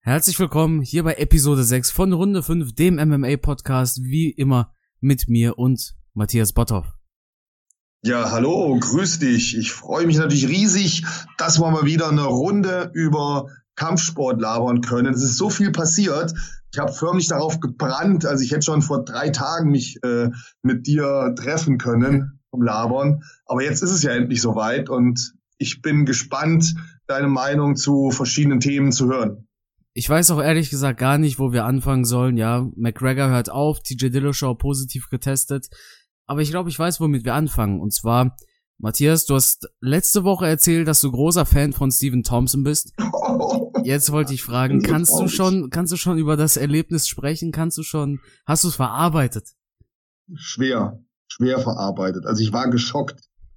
Herzlich willkommen hier bei Episode 6 von Runde 5, dem MMA-Podcast, wie immer mit mir und Matthias Botthoff. Ja, hallo, grüß dich. Ich freue mich natürlich riesig, dass wir mal wieder eine Runde über Kampfsport labern können. Es ist so viel passiert. Ich habe förmlich darauf gebrannt. Also ich hätte schon vor 3 Tagen mich mit dir treffen können zum Labern. Aber jetzt ist es ja endlich soweit und ich bin gespannt, deine Meinung zu verschiedenen Themen zu hören. Ich weiß auch ehrlich gesagt gar nicht, wo wir anfangen sollen. Ja, McGregor hört auf, TJ Dillashaw positiv getestet. Aber ich glaube, ich weiß, womit wir anfangen. Und zwar, Matthias, du hast letzte Woche erzählt, dass du großer Fan von Stephen Thompson bist. Jetzt wollte ich fragen, kannst du schon über das Erlebnis sprechen? Hast du es verarbeitet? Schwer verarbeitet. Also ich war geschockt.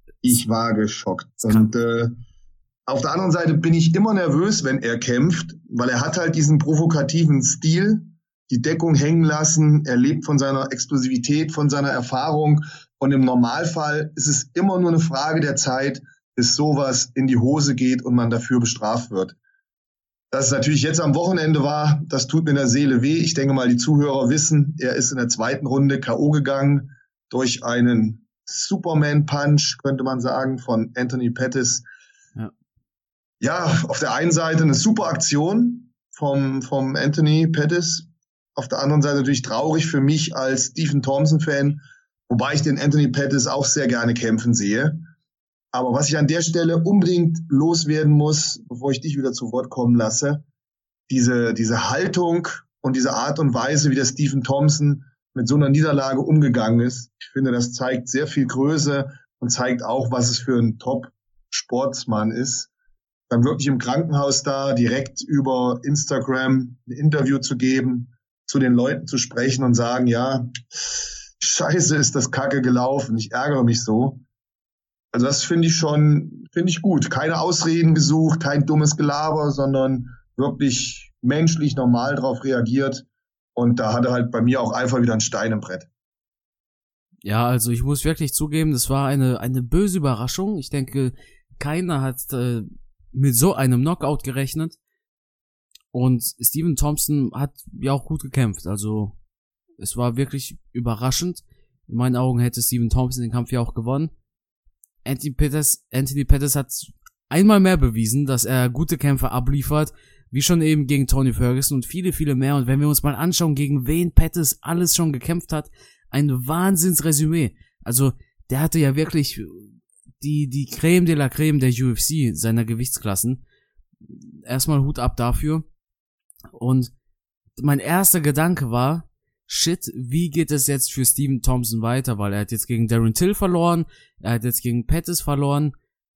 Und auf der anderen Seite bin ich immer nervös, wenn er kämpft, weil er hat halt diesen provokativen Stil, die Deckung hängen lassen, er lebt von seiner Explosivität, von seiner Erfahrung und im Normalfall ist es immer nur eine Frage der Zeit, bis sowas in die Hose geht und man dafür bestraft wird. Dass es natürlich jetzt am Wochenende war, das tut mir in der Seele weh. Ich denke mal, die Zuhörer wissen, er ist in der 2. Runde K.O. gegangen durch einen Superman-Punch, könnte man sagen, von Anthony Pettis. Ja, auf der einen Seite eine super Aktion vom Anthony Pettis. Auf der anderen Seite natürlich traurig für mich als Stephen Thompson-Fan, wobei ich den Anthony Pettis auch sehr gerne kämpfen sehe. Aber was ich an der Stelle unbedingt loswerden muss, bevor ich dich wieder zu Wort kommen lasse, diese Haltung und diese Art und Weise, wie der Stephen Thompson mit so einer Niederlage umgegangen ist, ich finde, das zeigt sehr viel Größe und zeigt auch, was es für ein Top-Sportsmann ist. Dann wirklich im Krankenhaus da, direkt über Instagram ein Interview zu geben, zu den Leuten zu sprechen und sagen, ja, scheiße ist das Kacke gelaufen, ich ärgere mich so. Also das finde ich gut. Keine Ausreden gesucht, kein dummes Gelaber, sondern wirklich menschlich normal drauf reagiert. Und da hatte halt bei mir auch einfach wieder ein Stein im Brett. Ja, also ich muss wirklich zugeben, das war eine böse Überraschung. Ich denke, keiner hat mit so einem Knockout gerechnet. Und Stephen Thompson hat ja auch gut gekämpft. Also es war wirklich überraschend. In meinen Augen hätte Stephen Thompson den Kampf ja auch gewonnen. Anthony Pettis hat einmal mehr bewiesen, dass er gute Kämpfe abliefert, wie schon eben gegen Tony Ferguson und viele, viele mehr. Und wenn wir uns mal anschauen, gegen wen Pettis alles schon gekämpft hat, ein Wahnsinnsresümee. Also der hatte ja wirklich die Creme de la Creme der UFC, seiner Gewichtsklassen. Erstmal Hut ab dafür. Und mein erster Gedanke war, shit, wie geht es jetzt für Stephen Thompson weiter? Weil er hat jetzt gegen Darren Till verloren, er hat jetzt gegen Pettis verloren.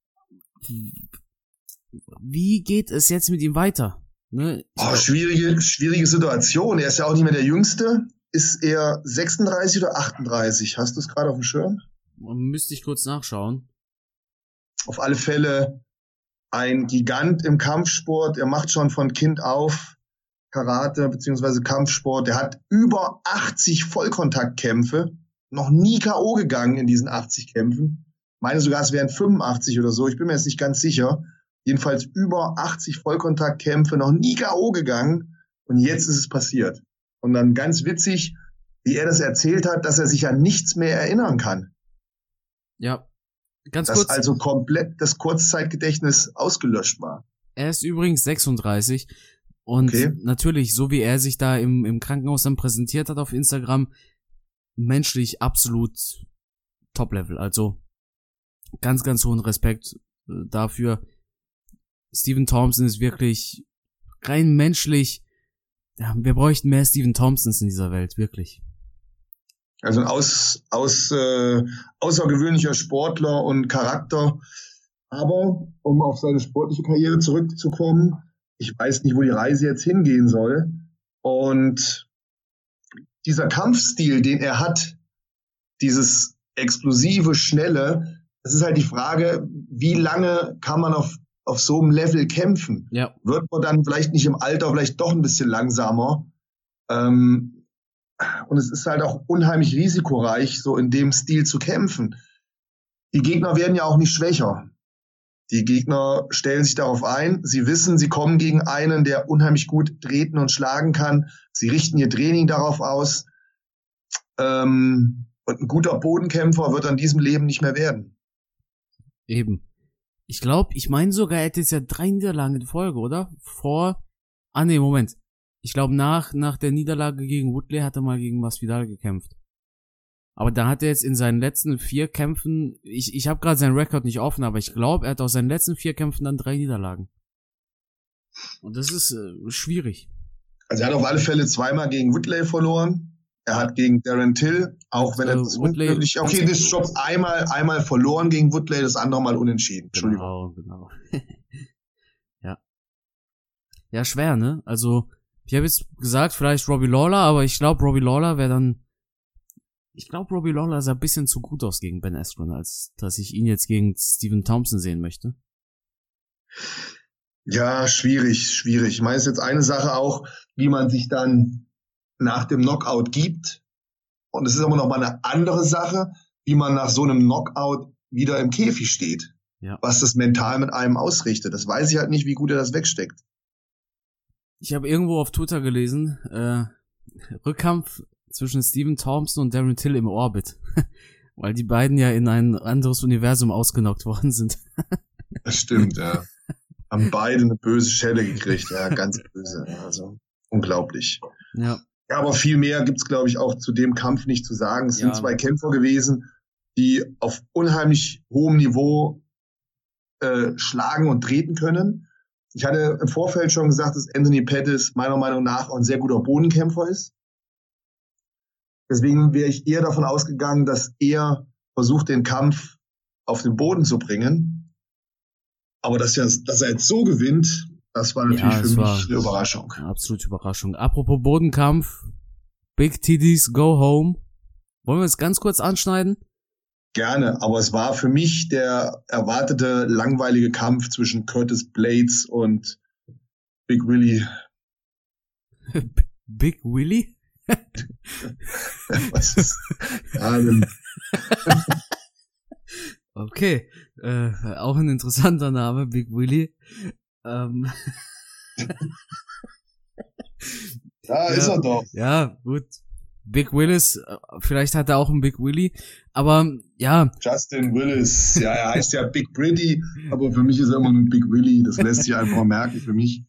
Wie geht es jetzt mit ihm weiter? Ne? Schwierige Situation. Er ist ja auch nicht mehr der Jüngste. Ist er 36 oder 38? Hast du es gerade auf dem Schirm? Müsste ich kurz nachschauen. Auf alle Fälle ein Gigant im Kampfsport. Er macht schon von Kind auf Karate bzw. Kampfsport. Er hat über 80 Vollkontaktkämpfe, noch nie K.O. gegangen in diesen 80 Kämpfen. Ich meine sogar, es wären 85 oder so. Ich bin mir jetzt nicht ganz sicher. Jedenfalls über 80 Vollkontaktkämpfe, noch nie K.O. gegangen. Und jetzt ist es passiert. Und dann ganz witzig, wie er das erzählt hat, dass er sich an nichts mehr erinnern kann. Ja, ganz kurz. Dass also komplett das Kurzzeitgedächtnis ausgelöscht war. Er ist übrigens 36. Und natürlich, so wie er sich da im Krankenhaus dann präsentiert hat auf Instagram, menschlich absolut Top-Level. Also ganz, ganz hohen Respekt dafür. Stephen Thompson ist wirklich rein menschlich. Ja, wir bräuchten mehr Stephen Thompsons in dieser Welt, wirklich. Also ein außergewöhnlicher Sportler und Charakter. Aber um auf seine sportliche Karriere zurückzukommen, ich weiß nicht, wo die Reise jetzt hingehen soll. Und dieser Kampfstil, den er hat, dieses explosive, schnelle, das ist halt die Frage, wie lange kann man auf so einem Level kämpfen? Ja. Wird man dann vielleicht nicht im Alter vielleicht doch ein bisschen langsamer? Und es ist halt auch unheimlich risikoreich, so in dem Stil zu kämpfen. Die Gegner werden ja auch nicht schwächer. Die Gegner stellen sich darauf ein. Sie wissen, sie kommen gegen einen, der unheimlich gut treten und schlagen kann. Sie richten ihr Training darauf aus. Und ein guter Bodenkämpfer wird an diesem Leben nicht mehr werden. Eben. Ich meine sogar, er hätte jetzt ja 3 Niederlagen in Folge, oder? Moment. Ich glaube, nach der Niederlage gegen Woodley hat er mal gegen Masvidal gekämpft. Aber da hat er jetzt in seinen letzten 4 Kämpfen, ich habe gerade seinen Rekord nicht offen, aber ich glaube, er hat aus seinen letzten 4 Kämpfen dann 3 Niederlagen. Und das ist schwierig. Also er hat auf alle Fälle 2-mal gegen Woodley verloren. Er hat gegen Darren Till, auch wenn er das unglücklich, okay, das ist schon einmal verloren gegen Woodley, das andere Mal unentschieden. Entschuldigung. Genau. Ja. Ja, schwer, ne? Also, ich habe jetzt gesagt, vielleicht Robbie Lawler, aber ich glaube, Robbie Lawler sah ein bisschen zu gut aus gegen Ben Askren, als dass ich ihn jetzt gegen Stephen Thompson sehen möchte. Ja, schwierig. Ich meine, es ist jetzt eine Sache auch, wie man sich dann nach dem Knockout gibt. Und es ist aber noch mal eine andere Sache, wie man nach so einem Knockout wieder im Käfig steht. Ja. Was das mental mit einem ausrichtet. Das weiß ich halt nicht, wie gut er das wegsteckt. Ich habe irgendwo auf Twitter gelesen, Rückkampf zwischen Stephen Thompson und Darren Till im Orbit. Weil die beiden ja in ein anderes Universum ausgenockt worden sind. Das stimmt, ja. Haben beide eine böse Schelle gekriegt, ja, ganz böse. Also unglaublich. Ja. Ja, aber viel mehr gibt's, glaube ich, auch zu dem Kampf nicht zu sagen. Es sind 2 Kämpfer gewesen, die auf unheimlich hohem Niveau schlagen und treten können. Ich hatte im Vorfeld schon gesagt, dass Anthony Pettis meiner Meinung nach auch ein sehr guter Bodenkämpfer ist. Deswegen wäre ich eher davon ausgegangen, dass er versucht, den Kampf auf den Boden zu bringen. Aber dass er jetzt so gewinnt, das war natürlich für mich eine Überraschung. Eine absolute Überraschung. Apropos Bodenkampf, Big Titties, go home. Wollen wir es ganz kurz anschneiden? Gerne, aber es war für mich der erwartete langweilige Kampf zwischen Curtis Blades und Big Willie. Big Willie? Was ist denn? Okay, auch ein interessanter Name, Big Willie. Ja, ist er doch. Ja, gut. Big Willis, vielleicht hat er auch einen Big Willie, aber ja. Justin Willis, ja, er heißt ja Big Pretty, aber für mich ist er immer nur Big Willie, das lässt sich einfach merken für mich.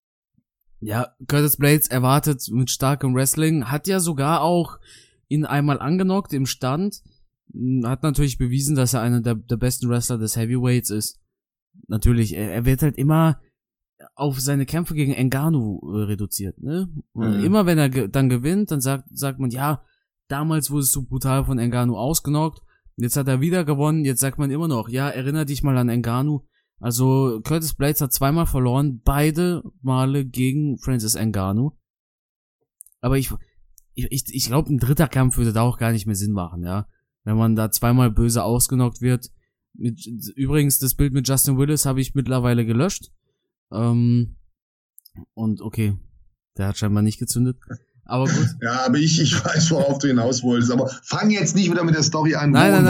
Ja, Curtis Blades erwartet mit starkem Wrestling, hat ja sogar auch ihn einmal angenockt im Stand, hat natürlich bewiesen, dass er einer der besten Wrestler des Heavyweights ist. Natürlich, er wird halt immer auf seine Kämpfe gegen Ngannou reduziert, ne? Und immer wenn er dann gewinnt, dann sagt man, ja, damals wurdest du brutal von Ngannou ausgenockt, jetzt hat er wieder gewonnen, jetzt sagt man immer noch, ja, erinnere dich mal an Ngannou. Also Curtis Blades hat 2-mal verloren, beide Male gegen Francis Ngannou. Aber ich glaube, ein dritter Kampf würde da auch gar nicht mehr Sinn machen, ja. Wenn man da 2-mal böse ausgenockt wird. Übrigens, das Bild mit Justin Willis habe ich mittlerweile gelöscht. Und okay, der hat scheinbar nicht gezündet. Aber gut. Ja, aber ich weiß, worauf du hinaus wolltest. Aber fang jetzt nicht wieder mit der Story an. Nein,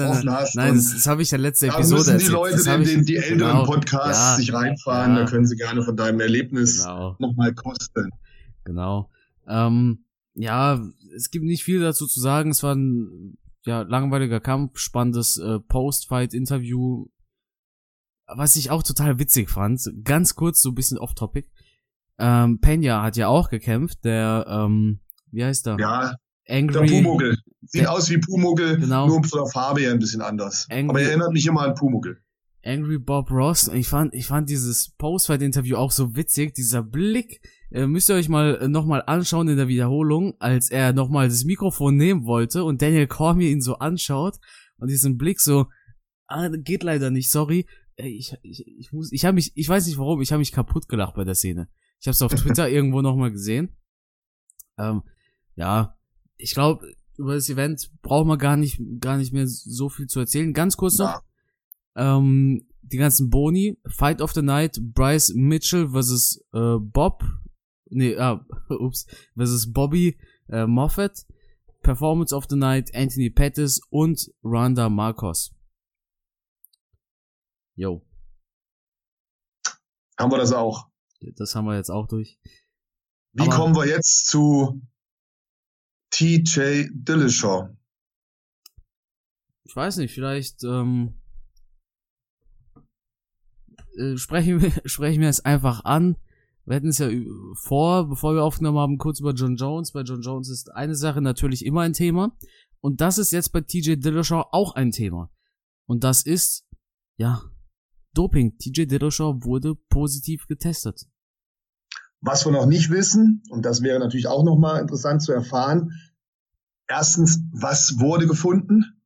das habe ich ja letzte Episode erzählt. Da müssen die Leute, die älteren Podcasts sich reinfahren, da können sie gerne von deinem Erlebnis nochmal kosten. Genau. Ja, es gibt nicht viel dazu zu sagen. Es war ein langweiliger Kampf, spannendes Post-Fight-Interview. Was ich auch total witzig fand, ganz kurz, so ein bisschen off-topic. Peña hat ja auch gekämpft, der, wie heißt der? Ja, Angry, der Pumuckl. Sieht aus wie Pumuckl, genau. Nur von der Farbe her ein bisschen anders. Aber er erinnert mich immer an Pumuckl. Angry Bob Ross. Ich fand dieses Post-Fight-Interview auch so witzig, dieser Blick. Müsst ihr euch mal nochmal anschauen in der Wiederholung, als er nochmal das Mikrofon nehmen wollte und Daniel Cormier ihn so anschaut und diesen Blick so, geht leider nicht, sorry. Ich weiß nicht warum, ich habe mich kaputt gelacht bei der Szene. Ich habe es auf Twitter irgendwo nochmal gesehen. Ja, ich glaube, über das Event brauchen wir gar nicht mehr so viel zu erzählen. Ganz kurz noch, die ganzen Boni, Fight of the Night, Bryce Mitchell versus versus Bobby Moffett, Performance of the Night, Anthony Pettis und Randa Marcos. Jo. Haben wir das auch. Das haben wir jetzt auch durch. Wie kommen wir jetzt zu TJ Dillashaw? Ich weiß nicht, vielleicht sprechen wir es einfach an. Wir hatten es ja bevor wir aufgenommen haben, kurz über Jon Jones. Bei Jon Jones ist eine Sache natürlich immer ein Thema. Und das ist jetzt bei TJ Dillashaw auch ein Thema. Und das ist, Doping. TJ Dillashaw wurde positiv getestet. Was wir noch nicht wissen, und das wäre natürlich auch nochmal interessant zu erfahren, erstens, was wurde gefunden?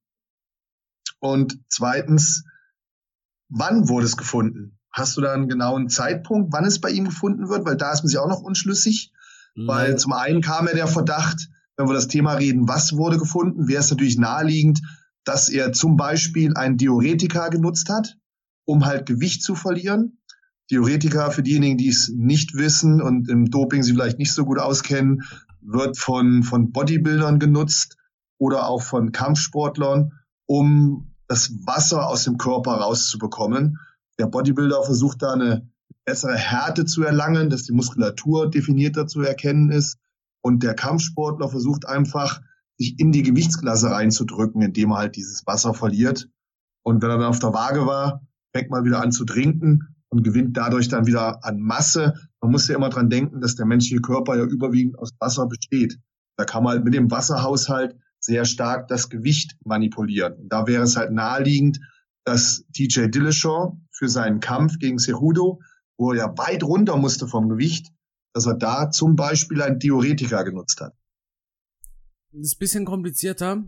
Und zweitens, wann wurde es gefunden? Hast du da einen genauen Zeitpunkt, wann es bei ihm gefunden wird? Weil da ist man sich auch noch unschlüssig. Weil zum einen kam ja der Verdacht, wenn wir das Thema reden, was wurde gefunden, wäre es natürlich naheliegend, dass er zum Beispiel ein Diuretika genutzt hat, um halt Gewicht zu verlieren. Diuretika, für diejenigen, die es nicht wissen und im Doping sie vielleicht nicht so gut auskennen, wird von Bodybuildern genutzt oder auch von Kampfsportlern, um das Wasser aus dem Körper rauszubekommen. Der Bodybuilder versucht da eine bessere Härte zu erlangen, dass die Muskulatur definierter zu erkennen ist. Und der Kampfsportler versucht einfach, sich in die Gewichtsklasse reinzudrücken, indem er halt dieses Wasser verliert. Und wenn er dann auf der Waage war, fängt man wieder an zu trinken und gewinnt dadurch dann wieder an Masse. Man muss ja immer dran denken, dass der menschliche Körper ja überwiegend aus Wasser besteht. Da kann man halt mit dem Wasserhaushalt sehr stark das Gewicht manipulieren. Und da wäre es halt naheliegend, dass TJ Dillashaw für seinen Kampf gegen Cejudo, wo er ja weit runter musste vom Gewicht, dass er da zum Beispiel ein Diuretika genutzt hat. Das ist ein bisschen komplizierter.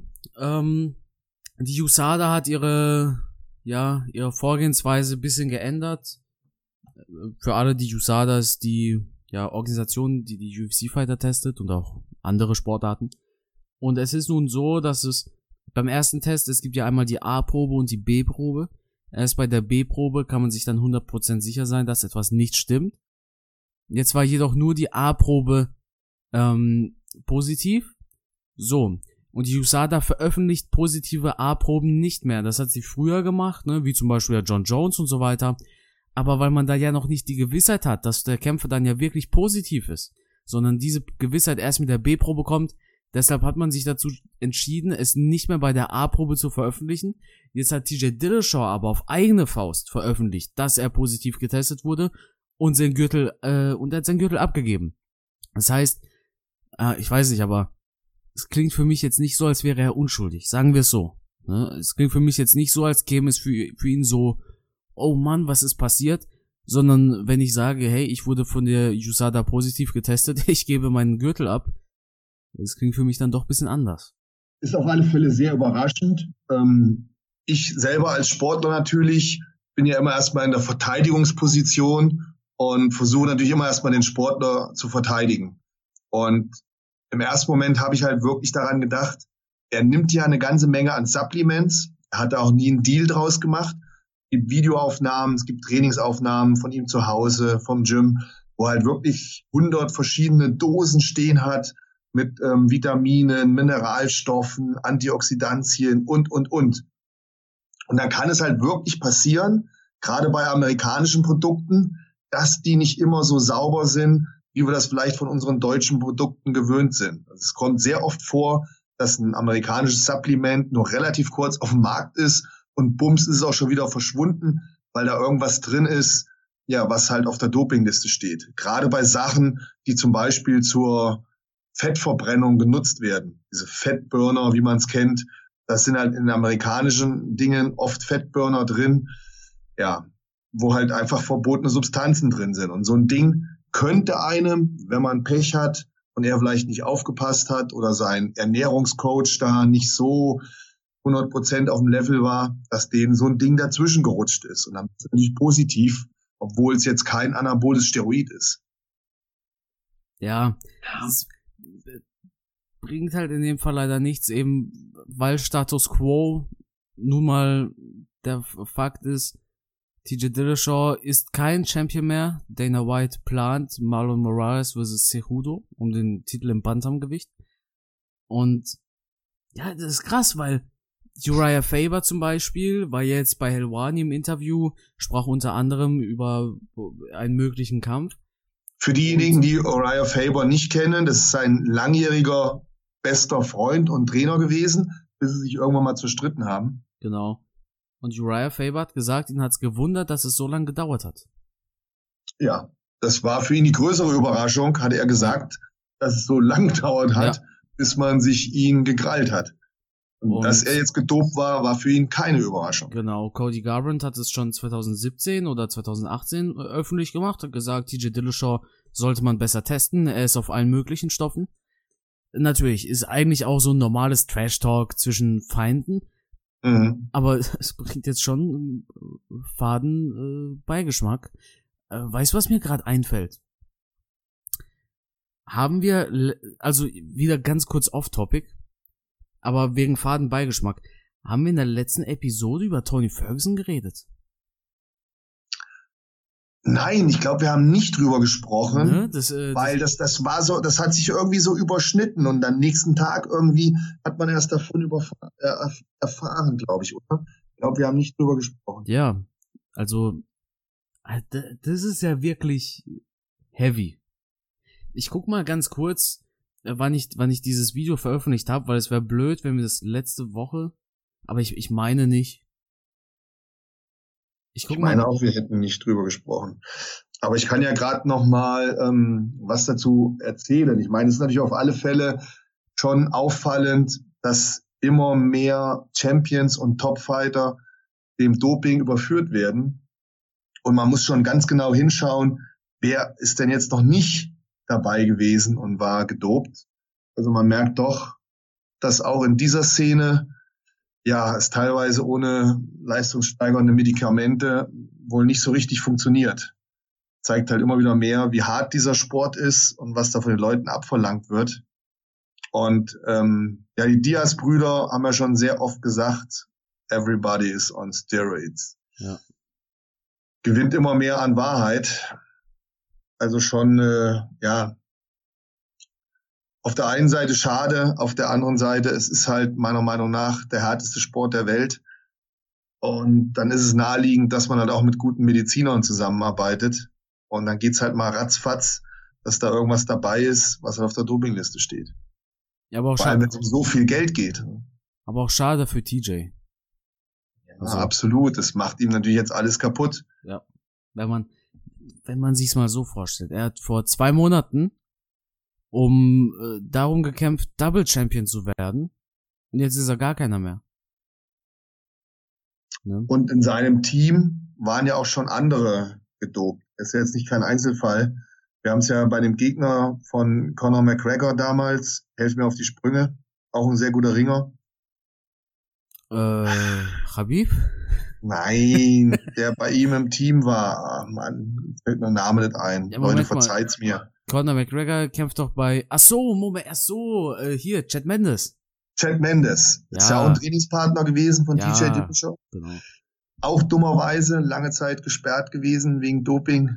Die USADA hat ihre Vorgehensweise ein bisschen geändert. Für alle, die USADA ist die Organisation, die UFC-Fighter testet und auch andere Sportarten. Und es ist nun so, dass es beim ersten Test, es gibt ja einmal die A-Probe und die B-Probe. Erst bei der B-Probe kann man sich dann 100% sicher sein, dass etwas nicht stimmt. Jetzt war jedoch nur die A-Probe positiv. So, und die USADA veröffentlicht positive A-Proben nicht mehr. Das hat sie früher gemacht, ne, wie zum Beispiel der Jon Jones und so weiter. Aber weil man da ja noch nicht die Gewissheit hat, dass der Kämpfer dann ja wirklich positiv ist, sondern diese Gewissheit erst mit der B-Probe kommt, deshalb hat man sich dazu entschieden, es nicht mehr bei der A-Probe zu veröffentlichen. Jetzt hat TJ Dillashaw aber auf eigene Faust veröffentlicht, dass er positiv getestet wurde und er hat seinen Gürtel abgegeben. Das heißt, ich weiß nicht, aber es klingt für mich jetzt nicht so, als wäre er unschuldig. Sagen wir es so. Ne? Es klingt für mich jetzt nicht so, als käme es für ihn so, oh Mann, was ist passiert? Sondern wenn ich sage, hey, ich wurde von der USADA positiv getestet, ich gebe meinen Gürtel ab, das klingt für mich dann doch ein bisschen anders. Ist auf alle Fälle sehr überraschend. Ich selber als Sportler natürlich bin ja immer erstmal in der Verteidigungsposition und versuche natürlich immer erstmal den Sportler zu verteidigen. Und im ersten Moment habe ich halt wirklich daran gedacht, er nimmt ja eine ganze Menge an Supplements, er hat da auch nie einen Deal draus gemacht. Es gibt Videoaufnahmen, es gibt Trainingsaufnahmen von ihm zu Hause, vom Gym, wo er halt wirklich 100 verschiedene Dosen stehen hat, mit Vitaminen, Mineralstoffen, Antioxidantien und. Und dann kann es halt wirklich passieren, gerade bei amerikanischen Produkten, dass die nicht immer so sauber sind, wie wir das vielleicht von unseren deutschen Produkten gewöhnt sind. Also es kommt sehr oft vor, dass ein amerikanisches Supplement nur relativ kurz auf dem Markt ist und bums ist es auch schon wieder verschwunden, weil da irgendwas drin ist, ja, was halt auf der Dopingliste steht. Gerade bei Sachen, die zum Beispiel zur Fettverbrennung genutzt werden. Diese Fettburner, wie man es kennt, das sind halt in amerikanischen Dingen oft Fettburner drin, ja, wo halt einfach verbotene Substanzen drin sind. Und so ein Ding könnte einem, wenn man Pech hat und er vielleicht nicht aufgepasst hat oder sein Ernährungscoach da nicht so 100% auf dem Level war, dass denen so ein Ding dazwischen gerutscht ist. Und dann ist es natürlich positiv, obwohl es jetzt kein anaboles Steroid ist. Ja, das bringt halt in dem Fall leider nichts, eben weil Status Quo nun mal der Fakt ist, TJ Dillashaw ist kein Champion mehr. Dana White plant Marlon Moraes vs. Cejudo um den Titel im Bantamgewicht. Und ja, das ist krass, weil Uriah Faber zum Beispiel war jetzt bei Helwani im Interview, sprach unter anderem über einen möglichen Kampf. Für diejenigen, die Uriah Faber nicht kennen, das ist sein langjähriger bester Freund und Trainer gewesen, bis sie sich irgendwann mal zerstritten haben. Genau. Und Uriah Faber hat gesagt, ihn hat's gewundert, dass es so lange gedauert hat. Ja, das war für ihn die größere Überraschung, hatte er gesagt, dass es so lang gedauert hat, bis man sich ihn gekrallt hat. Und dass er jetzt gedopt war für ihn keine Überraschung. Genau, Cody Garbrandt hat es schon 2017 oder 2018 öffentlich gemacht, hat gesagt, TJ Dillashaw sollte man besser testen, er ist auf allen möglichen Stoffen. Natürlich, ist eigentlich auch so ein normales Trash-Talk zwischen Feinden, aber es bringt jetzt schon faden Beigeschmack. Weißt du, was mir gerade einfällt? Haben wir, also wieder ganz kurz off-topic, aber wegen faden Beigeschmack, haben wir in der letzten Episode über Tony Ferguson geredet? Nein, ich glaube, wir haben nicht drüber gesprochen, Ne? weil das war so, das hat sich irgendwie so überschnitten und am nächsten Tag irgendwie hat man erst davon erfahren, glaube ich, oder? Ich glaube, wir haben nicht drüber gesprochen. Ja, also das ist ja wirklich heavy. Ich guck mal ganz kurz, wann ich dieses Video veröffentlicht habe, weil es wäre blöd, wenn wir das letzte Woche, aber ich meine nicht. Ich meine auch, wir hätten nicht drüber gesprochen. Aber ich kann ja gerade noch mal was dazu erzählen. Ich meine, es ist natürlich auf alle Fälle schon auffallend, dass immer mehr Champions und Topfighter dem Doping überführt werden. Und man muss schon ganz genau hinschauen, wer ist denn jetzt noch nicht dabei gewesen und war gedopt. Also man merkt doch, dass auch in dieser Szene es teilweise ohne leistungssteigernde Medikamente wohl nicht so richtig funktioniert. Zeigt halt immer wieder mehr, wie hart dieser Sport ist und was da von den Leuten abverlangt wird. Und die Diaz-Brüder haben ja schon sehr oft gesagt, everybody is on steroids. Ja. Gewinnt immer mehr an Wahrheit. Also schon, auf der einen Seite schade, auf der anderen Seite, es ist halt meiner Meinung nach der härteste Sport der Welt. Und dann ist es naheliegend, dass man halt auch mit guten Medizinern zusammenarbeitet. Und dann geht's halt mal ratzfatz, dass da irgendwas dabei ist, was halt auf der Dopingliste steht. Ja, aber auch vor allem, wenn es um so viel Geld geht. Aber auch schade für TJ. Ja, also, absolut. Das macht ihm natürlich jetzt alles kaputt. Ja. Wenn man sich's mal so vorstellt. Er hat vor 2 Monaten darum gekämpft, Double Champion zu werden. Und jetzt ist er gar keiner mehr. Ne? Und in seinem Team waren ja auch schon andere gedopt. Das ist ja jetzt nicht kein Einzelfall. Wir haben es ja bei dem Gegner von Conor McGregor damals, helf mir auf die Sprünge, auch ein sehr guter Ringer. Khabib? Nein, der bei ihm im Team war. Mann, fällt mir der Name nicht ein. Ja, Leute, verzeiht's mir. Conor McGregor kämpft doch bei, hier, Chad Mendes. Chad Mendes. Ist ja auch ein Trainingspartner gewesen von TJ Dillashaw. Genau. Auch dummerweise lange Zeit gesperrt gewesen wegen Doping.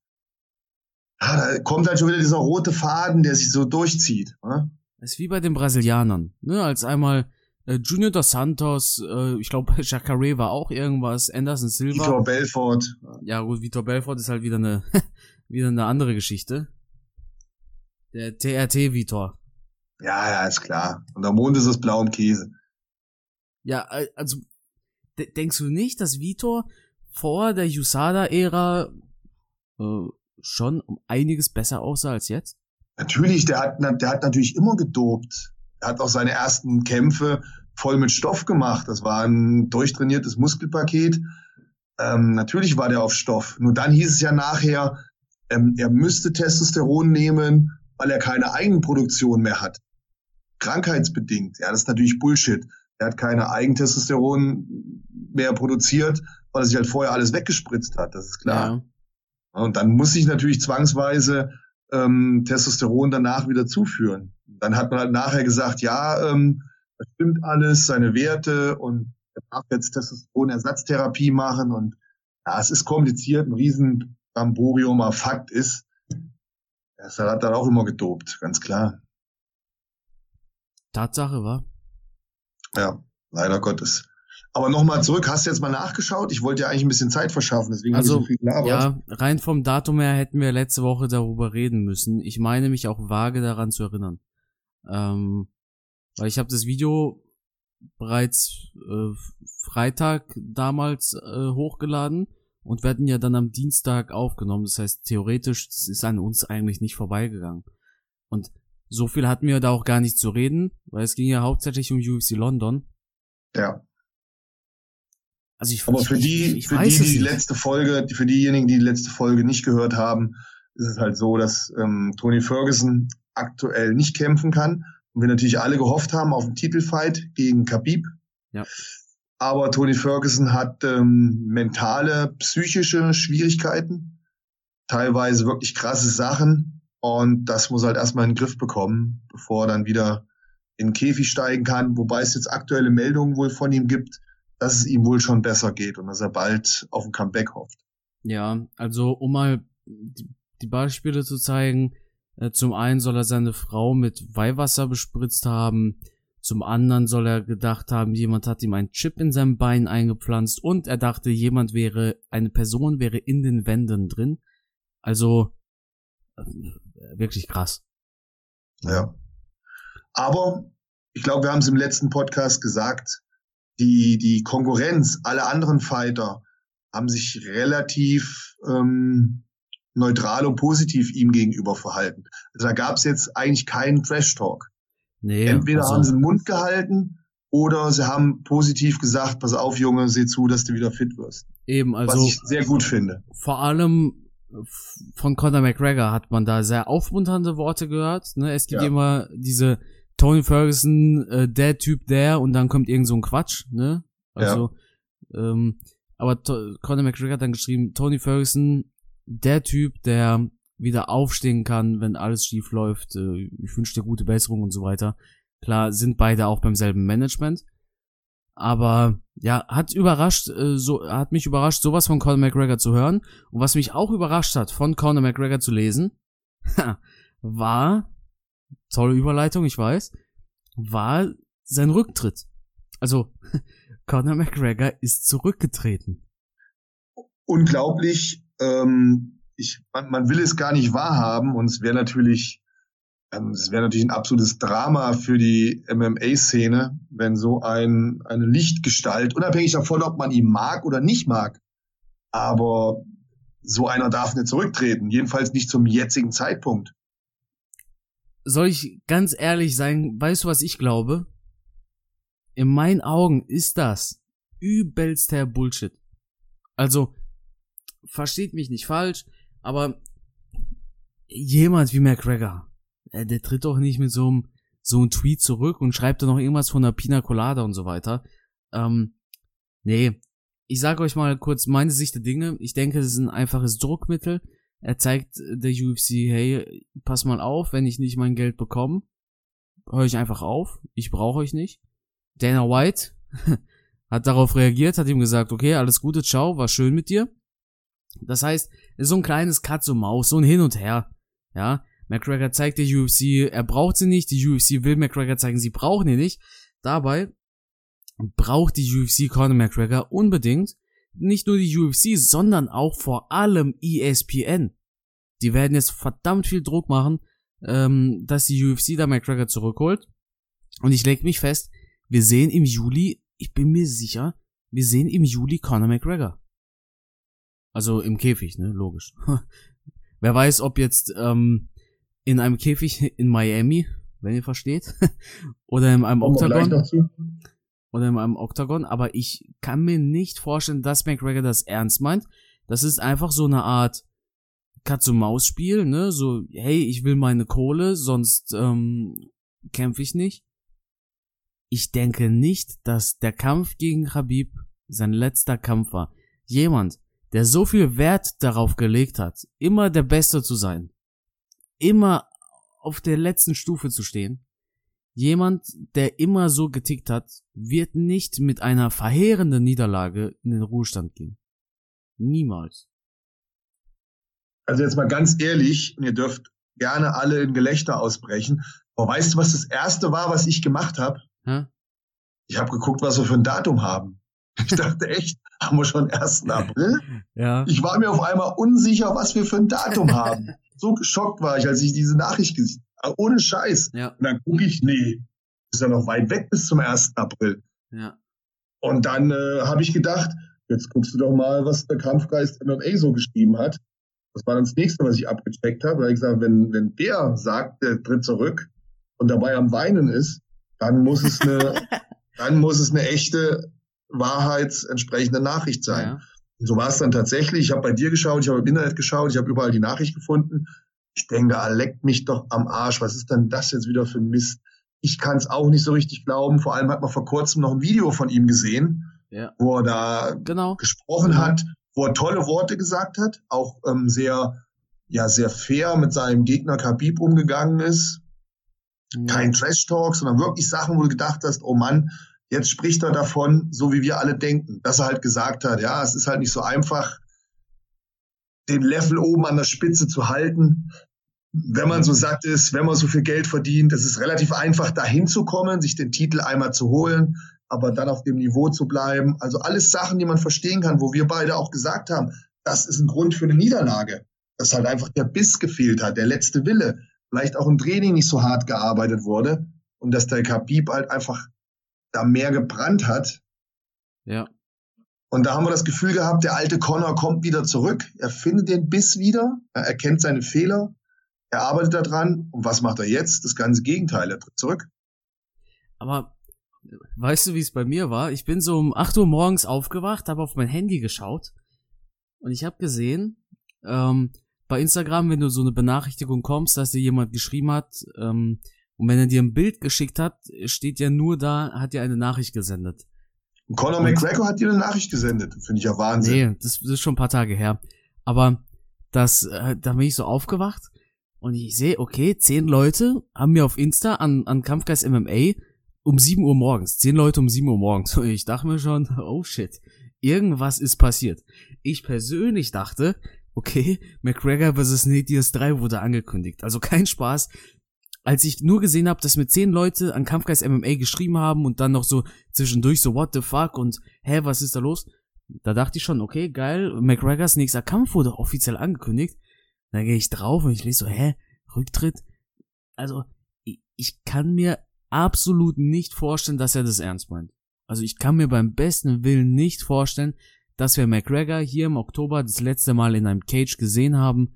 Da kommt halt schon wieder dieser rote Faden, der sich so durchzieht. Ne? Das ist wie bei den Brasilianern. Ne? Als einmal Junior dos Santos, ich glaube Jacare war auch irgendwas, Anderson Silva. Vitor Belfort. Ja gut, Vitor Belfort ist halt wieder eine andere Geschichte. Der TRT Vitor. Ja, ist klar. Und der Mond ist es blau im Käse. Ja, also denkst du nicht, dass Vitor vor der USADA-Ära schon um einiges besser aussah als jetzt? Natürlich, der hat natürlich immer gedopt. Er hat auch seine ersten Kämpfe voll mit Stoff gemacht. Das war ein durchtrainiertes Muskelpaket. Natürlich war der auf Stoff. Nur dann hieß es ja nachher, er müsste Testosteron nehmen, weil er keine Eigenproduktion mehr hat. Krankheitsbedingt. Ja, das ist natürlich Bullshit. Er hat keine Eigentestosteron mehr produziert, weil er sich halt vorher alles weggespritzt hat. Das ist klar. Ja. Und dann muss sich natürlich zwangsweise Testosteron danach wieder zuführen. Dann hat man halt nachher gesagt, das stimmt alles, seine Werte, und er darf jetzt Testosteronersatztherapie machen, und ja, es ist kompliziert, ein riesen Bramborium, aber Fakt ist, er hat dann auch immer gedopt, ganz klar. Tatsache, wa? Ja. Leider Gottes. Aber nochmal zurück, hast du jetzt mal nachgeschaut? Ich wollte ja eigentlich ein bisschen Zeit verschaffen, deswegen habe ich so viel gelabert. Ja, rein vom Datum her hätten wir letzte Woche darüber reden müssen. Ich meine mich auch vage daran zu erinnern. Weil ich habe das Video bereits Freitag damals hochgeladen und wir hatten ja dann am Dienstag aufgenommen. Das heißt, theoretisch, das ist an uns eigentlich nicht vorbeigegangen. Und so viel hatten wir da auch gar nicht zu reden, weil es ging ja hauptsächlich um UFC London. Ja. Also aber für diejenigen, die die letzte Folge nicht gehört haben, ist es halt so, dass Tony Ferguson aktuell nicht kämpfen kann. Und wir natürlich alle gehofft haben auf einen Titelfight gegen Khabib. Ja. Aber Tony Ferguson hat mentale, psychische Schwierigkeiten. Teilweise wirklich krasse Sachen. Und das muss er halt erstmal in den Griff bekommen, bevor er dann wieder in den Käfig steigen kann. Wobei es jetzt aktuelle Meldungen wohl von ihm gibt, dass es ihm wohl schon besser geht und dass er bald auf ein Comeback hofft. Ja, also um mal die Beispiele zu zeigen, zum einen soll er seine Frau mit Weihwasser bespritzt haben, zum anderen soll er gedacht haben, jemand hat ihm einen Chip in seinem Bein eingepflanzt und er dachte, eine Person wäre in den Wänden drin. Also wirklich krass. Ja. Aber ich glaube, wir haben es im letzten Podcast gesagt, die Konkurrenz, alle anderen Fighter haben sich relativ neutral und positiv ihm gegenüber verhalten. Also da gab es jetzt eigentlich keinen Trash-Talk. Nee, entweder haben sie den Mund gehalten oder sie haben positiv gesagt, pass auf Junge, seh zu, dass du wieder fit wirst. Eben, also was ich sehr gut finde. Vor allem von Conor McGregor hat man da sehr aufmunternde Worte gehört. Ne? Es gibt immer diese Tony Ferguson, der und dann kommt irgend so ein Quatsch, ne? Also, aber Conor McGregor hat dann geschrieben, Tony Ferguson, der Typ, der wieder aufstehen kann, wenn alles schief läuft, ich wünsche dir gute Besserung und so weiter. Klar, sind beide auch beim selben Management. Aber ja, hat mich überrascht, sowas von Conor McGregor zu hören. Und was mich auch überrascht hat, von Conor McGregor zu lesen, war, tolle Überleitung, ich weiß, war sein Rücktritt. Also, Conor McGregor ist zurückgetreten. Unglaublich, man will es gar nicht wahrhaben und es wäre natürlich ein absolutes Drama für die MMA-Szene, wenn so eine Lichtgestalt, unabhängig davon, ob man ihn mag oder nicht mag, aber so einer darf nicht zurücktreten, jedenfalls nicht zum jetzigen Zeitpunkt. Soll ich ganz ehrlich sein, weißt du, was ich glaube? In meinen Augen ist das übelster Bullshit. Also, versteht mich nicht falsch, aber jemand wie McGregor, der tritt doch nicht mit so einem Tweet zurück und schreibt dann noch irgendwas von der Pina Colada und so weiter. Nee, ich sage euch mal kurz meine Sicht der Dinge. Ich denke, es ist ein einfaches Druckmittel. Er zeigt der UFC, hey, pass mal auf, wenn ich nicht mein Geld bekomme, höre ich einfach auf, ich brauche euch nicht. Dana White hat darauf reagiert, hat ihm gesagt, okay, alles Gute, ciao, war schön mit dir. Das heißt, es ist so ein kleines Katz und Maus, so ein Hin und Her. Ja, McGregor zeigt der UFC, er braucht sie nicht, die UFC will McGregor zeigen, sie brauchen ihn nicht. Dabei braucht die UFC Conor McGregor unbedingt. Nicht nur die UFC, sondern auch vor allem ESPN. Die werden jetzt verdammt viel Druck machen, dass die UFC da McGregor zurückholt. Und ich leg mich fest, wir sehen im Juli, ich bin mir sicher, wir sehen im Juli Conor McGregor. Also im Käfig, ne, logisch. Wer weiß, ob jetzt in einem Käfig in Miami, wenn ihr versteht, oder in einem Oktagon. Oder in einem Oktagon, aber ich kann mir nicht vorstellen, dass McGregor das ernst meint. Das ist einfach so eine Art Katz-und-Maus-Spiel, ne, so, hey, ich will meine Kohle, sonst kämpfe ich nicht. Ich denke nicht, dass der Kampf gegen Khabib sein letzter Kampf war. Jemand, der so viel Wert darauf gelegt hat, immer der Beste zu sein, immer auf der letzten Stufe zu stehen, jemand, der immer so getickt hat, wird nicht mit einer verheerenden Niederlage in den Ruhestand gehen. Niemals. Also jetzt mal ganz ehrlich, und ihr dürft gerne alle in Gelächter ausbrechen, aber weißt du, was das Erste war, was ich gemacht habe? Ich habe geguckt, was wir für ein Datum haben. Ich dachte echt, haben wir schon 1. April? Ja. Ich war mir auf einmal unsicher, was wir für ein Datum haben. So geschockt war ich, als ich diese Nachricht gesehen habe. Ohne Scheiß. Ja. Und dann gucke ich, nee, ist ja noch weit weg bis zum 1. April. Ja. Und dann habe ich gedacht, jetzt guckst du doch mal, was der Kampfgeist MMA so geschrieben hat. Das war dann das Nächste, was ich abgecheckt habe. Weil ich gesagt, wenn der sagt, der tritt zurück und dabei am Weinen ist, dann muss es eine echte wahrheitsentsprechende Nachricht sein. Ja. Und so war es dann tatsächlich. Ich habe bei dir geschaut, ich habe im Internet geschaut, ich habe überall die Nachricht gefunden. Ich denke, leckt mich doch am Arsch. Was ist denn das jetzt wieder für ein Mist? Ich kann es auch nicht so richtig glauben. Vor allem hat man vor kurzem noch ein Video von ihm gesehen, wo er da gesprochen hat, wo er tolle Worte gesagt hat, auch sehr fair mit seinem Gegner Khabib umgegangen ist. Kein Trash-Talk, sondern wirklich Sachen, wo du gedacht hast, oh Mann, jetzt spricht er davon, so wie wir alle denken. Dass er halt gesagt hat, ja, es ist halt nicht so einfach, den Level oben an der Spitze zu halten. Wenn man so satt ist, wenn man so viel Geld verdient, es ist relativ einfach, dahin zu kommen, sich den Titel einmal zu holen, aber dann auf dem Niveau zu bleiben. Also alles Sachen, die man verstehen kann, wo wir beide auch gesagt haben, das ist ein Grund für eine Niederlage. Dass halt einfach der Biss gefehlt hat, der letzte Wille. Vielleicht auch im Training nicht so hart gearbeitet wurde und dass der Khabib halt einfach da mehr gebrannt hat. Ja. Und da haben wir das Gefühl gehabt, der alte Conor kommt wieder zurück. Er findet den Biss wieder, er erkennt seine Fehler, er arbeitet daran. Und was macht er jetzt? Das ganze Gegenteil, er tritt zurück. Aber weißt du, wie es bei mir war? Ich bin so um 8 Uhr morgens aufgewacht, habe auf mein Handy geschaut und ich habe gesehen, bei Instagram, wenn du so eine Benachrichtigung kommst, dass dir jemand geschrieben hat, und wenn er dir ein Bild geschickt hat, steht ja nur da, hat dir eine Nachricht gesendet. Und Conor McGregor hat dir eine Nachricht gesendet. Finde ich ja Wahnsinn. Nee, das ist schon ein paar Tage her. Aber da bin ich so aufgewacht und ich sehe, okay, 10 Leute haben mir auf Insta an Kampfgeist MMA um 7 Uhr morgens. 10 Leute um 7 Uhr morgens. Und ich dachte mir schon, oh shit, irgendwas ist passiert. Ich persönlich dachte, okay, McGregor vs. Nate Diaz 3 wurde angekündigt. Also kein Spaß. Als ich nur gesehen habe, dass mir 10 Leute an Kampfgeist MMA geschrieben haben und dann noch so zwischendurch so what the fuck und was ist da los? Da dachte ich schon, okay, geil, McGregors nächster Kampf wurde offiziell angekündigt. Dann gehe ich drauf und ich lese so, Rücktritt? Also, ich kann mir absolut nicht vorstellen, dass er das ernst meint. Also ich kann mir beim besten Willen nicht vorstellen, dass wir McGregor hier im Oktober das letzte Mal in einem Cage gesehen haben.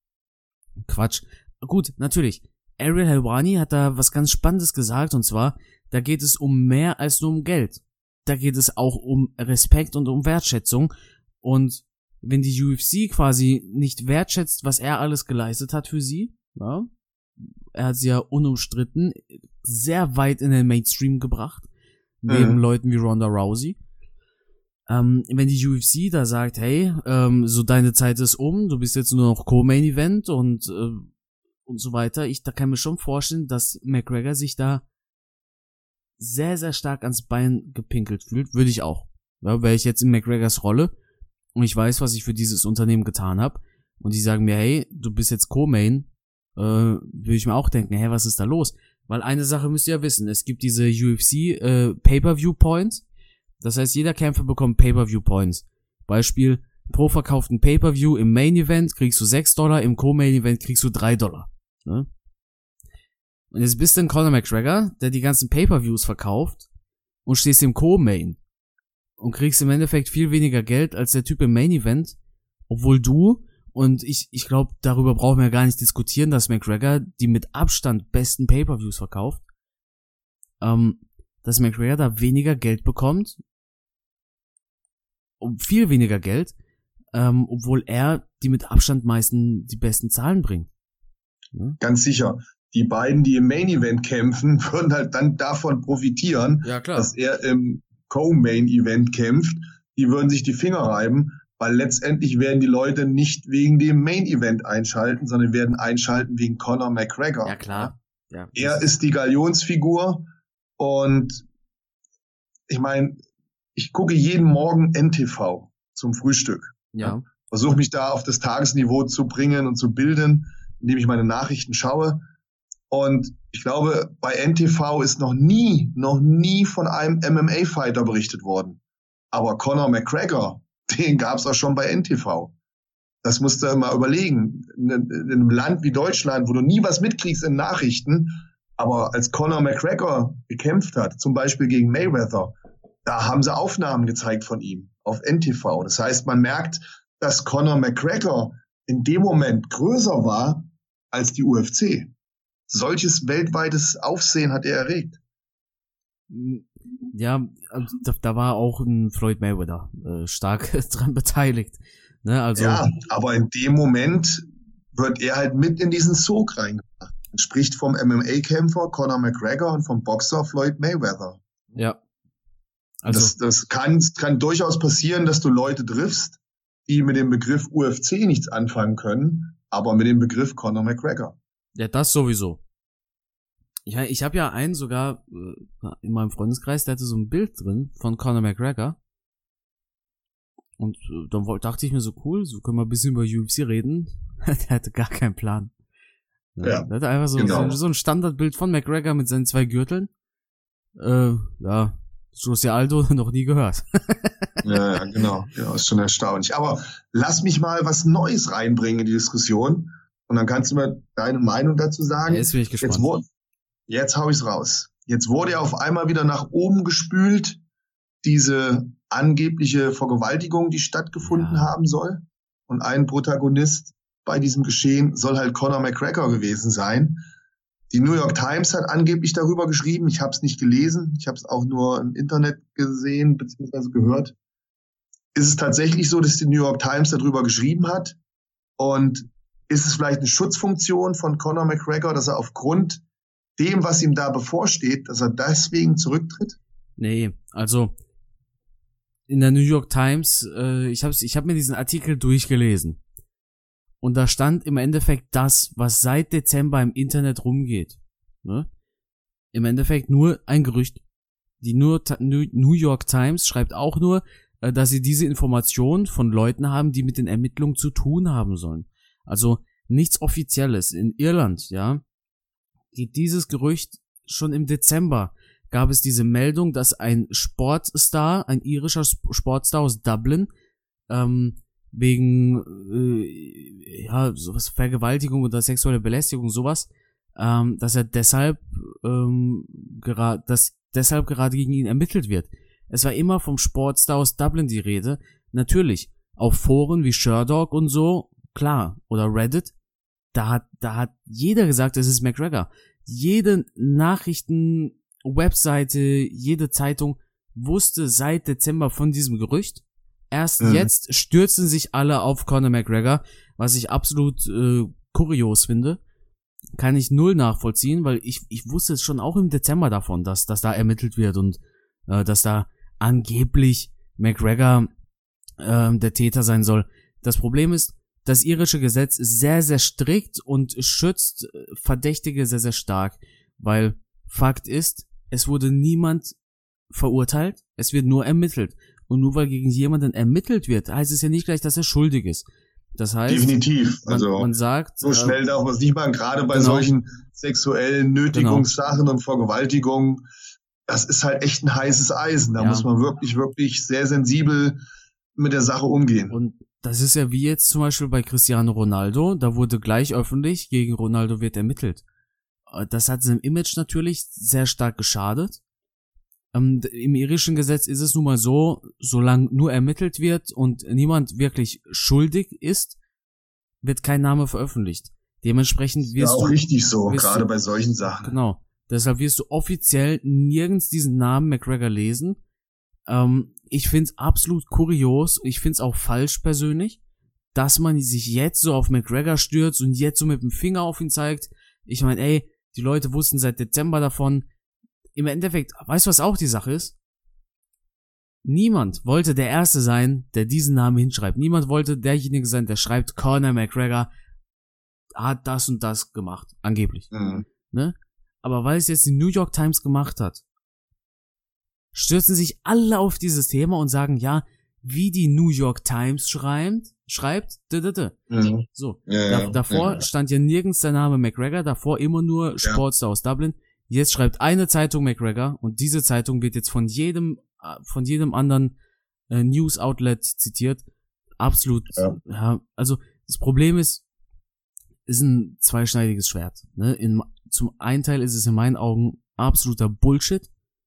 Quatsch. Gut, natürlich. Ariel Helwani hat da was ganz Spannendes gesagt, und zwar, da geht es um mehr als nur um Geld. Da geht es auch um Respekt und um Wertschätzung. Und wenn die UFC quasi nicht wertschätzt, was er alles geleistet hat für sie, ja, er hat sie ja unumstritten sehr weit in den Mainstream gebracht, neben Leuten wie Ronda Rousey. Wenn die UFC da sagt, hey, so deine Zeit ist du bist jetzt nur noch Co-Main-Event und so weiter, da kann mir schon vorstellen, dass McGregor sich da sehr, sehr stark ans Bein gepinkelt fühlt. Würde ich auch. Ja, wäre ich jetzt in McGregors Rolle und ich weiß, was ich für dieses Unternehmen getan habe und die sagen mir, hey, du bist jetzt Co-Main, würde ich mir auch denken, hey, was ist da los? Weil eine Sache müsst ihr ja wissen, es gibt diese UFC Pay-Per-View-Points. Das heißt, jeder Kämpfer bekommt Pay-Per-View-Points. Beispiel, pro verkauften Pay-Per-View im Main-Event kriegst du $6, im Co-Main-Event kriegst du $3. Ne? Und jetzt bist du ein Conor McGregor, der die ganzen Pay-Per-Views verkauft und stehst im Co-Main und kriegst im Endeffekt viel weniger Geld als der Typ im Main-Event, obwohl du, und ich glaube, darüber brauchen wir gar nicht diskutieren, dass McGregor die mit Abstand besten Pay-Per-Views verkauft, dass McGregor da weniger Geld bekommt, viel weniger Geld, obwohl er die mit Abstand die besten Zahlen bringt. Ja? Ganz sicher. Die beiden, die im Main Event kämpfen, würden halt dann davon profitieren, ja, klar, dass er im Co-Main Event kämpft. Die würden sich die Finger reiben, weil letztendlich werden die Leute nicht wegen dem Main Event einschalten, sondern werden einschalten wegen Conor McGregor. Ja, klar. Ja, er ist die Galionsfigur und ich meine, ich gucke jeden Morgen NTV zum Frühstück. Ja. Versuche mich da auf das Tagesniveau zu bringen und zu bilden, indem ich meine Nachrichten schaue. Und ich glaube, bei NTV ist noch nie von einem MMA-Fighter berichtet worden. Aber Conor McGregor, den gab's auch schon bei NTV. Das musst du mal überlegen. In einem Land wie Deutschland, wo du nie was mitkriegst in Nachrichten, aber als Conor McGregor gekämpft hat, zum Beispiel gegen Mayweather, da haben sie Aufnahmen gezeigt von ihm auf NTV. Das heißt, man merkt, dass Conor McGregor in dem Moment größer war als die UFC. Solches weltweites Aufsehen hat er erregt. Ja, da war auch ein Floyd Mayweather stark dran beteiligt. Ne, also, ja, aber in dem Moment wird er halt mit in diesen Sog reingebracht. Man spricht vom MMA-Kämpfer Conor McGregor und vom Boxer Floyd Mayweather. Ja. Also, das kann durchaus passieren, dass du Leute triffst, die mit dem Begriff UFC nichts anfangen können, aber mit dem Begriff Conor McGregor. Ja, das sowieso. Ja, ich habe ja einen sogar in meinem Freundeskreis, der hatte so ein Bild drin von Conor McGregor. Und dann dachte ich mir so, cool, so können wir ein bisschen über UFC reden. Der hatte gar keinen Plan. Ja. Der hatte einfach so ein Standardbild von McGregor mit seinen 2 Gürteln. Ja, José Aldo noch nie gehört. Ja, genau. Ja, ist schon erstaunlich. Aber lass mich mal was Neues reinbringen in die Diskussion. Und dann kannst du mir deine Meinung dazu sagen. Ja, jetzt bin ich gespannt. Jetzt hau ich's raus. Jetzt wurde ja auf einmal wieder nach oben gespült, diese angebliche Vergewaltigung, die stattgefunden haben soll. Und ein Protagonist bei diesem Geschehen soll halt Conor McGregor gewesen sein. Die New York Times hat angeblich darüber geschrieben. Ich habe es nicht gelesen. Ich habe es auch nur im Internet gesehen bzw. gehört. Ist es tatsächlich so, dass die New York Times darüber geschrieben hat? Und ist es vielleicht eine Schutzfunktion von Conor McGregor, dass er aufgrund dem, was ihm da bevorsteht, dass er deswegen zurücktritt? Nee, also in der New York Times, ich hab mir diesen Artikel durchgelesen. Und da stand im Endeffekt das, was seit Dezember im Internet rumgeht. Ne? Im Endeffekt nur ein Gerücht. Die New York Times schreibt auch nur, dass sie diese Information von Leuten haben, die mit den Ermittlungen zu tun haben sollen. Also nichts Offizielles. In Irland, ja, geht dieses Gerücht schon im Dezember. Gab es diese Meldung, dass ein Sportstar, ein irischer Sportstar aus Dublin, wegen sowas Vergewaltigung oder sexuelle Belästigung, sowas, dass er deshalb gerade gegen ihn ermittelt wird. Es war immer vom Sportstar aus Dublin die Rede. Natürlich, auf Foren wie Sherdog und so, klar, oder Reddit, da hat jeder gesagt, es ist McGregor. Jede Nachrichten-Webseite, jede Zeitung wusste seit Dezember von diesem Gerücht. Erst jetzt stürzen sich alle auf Conor McGregor, was ich absolut kurios finde. Kann ich null nachvollziehen, weil ich wusste es schon auch im Dezember davon, dass da ermittelt wird und dass da angeblich McGregor der Täter sein soll. Das Problem ist, das irische Gesetz ist sehr, sehr strikt und schützt Verdächtige sehr, sehr stark, weil Fakt ist, es wurde niemand verurteilt, es wird nur ermittelt. Und nur weil gegen jemanden ermittelt wird, heißt es ja nicht gleich, dass er schuldig ist. Das heißt, definitiv. Also man sagt, so schnell darf man es nicht machen, gerade bei solchen sexuellen Nötigungssachen und Vergewaltigungen. Das ist halt echt ein heißes Eisen. Da muss man wirklich, wirklich sehr sensibel mit der Sache umgehen. Und das ist ja wie jetzt zum Beispiel bei Cristiano Ronaldo, da wurde gleich öffentlich, gegen Ronaldo wird ermittelt. Das hat seinem Image natürlich sehr stark geschadet. Im irischen Gesetz ist es nun mal so, solange nur ermittelt wird und niemand wirklich schuldig ist, wird kein Name veröffentlicht. Dementsprechend wirst du... Ja, auch richtig so, gerade bei solchen Sachen. Genau. Deshalb wirst du offiziell nirgends diesen Namen McGregor lesen. Ich find's absolut kurios und ich find's auch falsch persönlich, dass man sich jetzt so auf McGregor stürzt und jetzt so mit dem Finger auf ihn zeigt. Ich meine, ey, die Leute wussten seit Dezember davon. Im Endeffekt, weißt du, was auch die Sache ist? Niemand wollte der Erste sein, der diesen Namen hinschreibt. Niemand wollte derjenige sein, der schreibt, Conor McGregor hat das und das gemacht. Angeblich. Ne? Aber weil es jetzt die New York Times gemacht hat, stürzen sich alle auf dieses Thema und sagen, ja, wie die New York Times schreibt. Mhm. So, Ja, davor stand ja nirgends der Name McGregor, davor immer nur Sportstar aus Dublin. Jetzt schreibt eine Zeitung McGregor und diese Zeitung wird jetzt von jedem anderen News-Outlet zitiert. Absolut, ja, also das Problem ist ein zweischneidiges Schwert. Ne? Zum einen Teil ist es in meinen Augen absoluter Bullshit.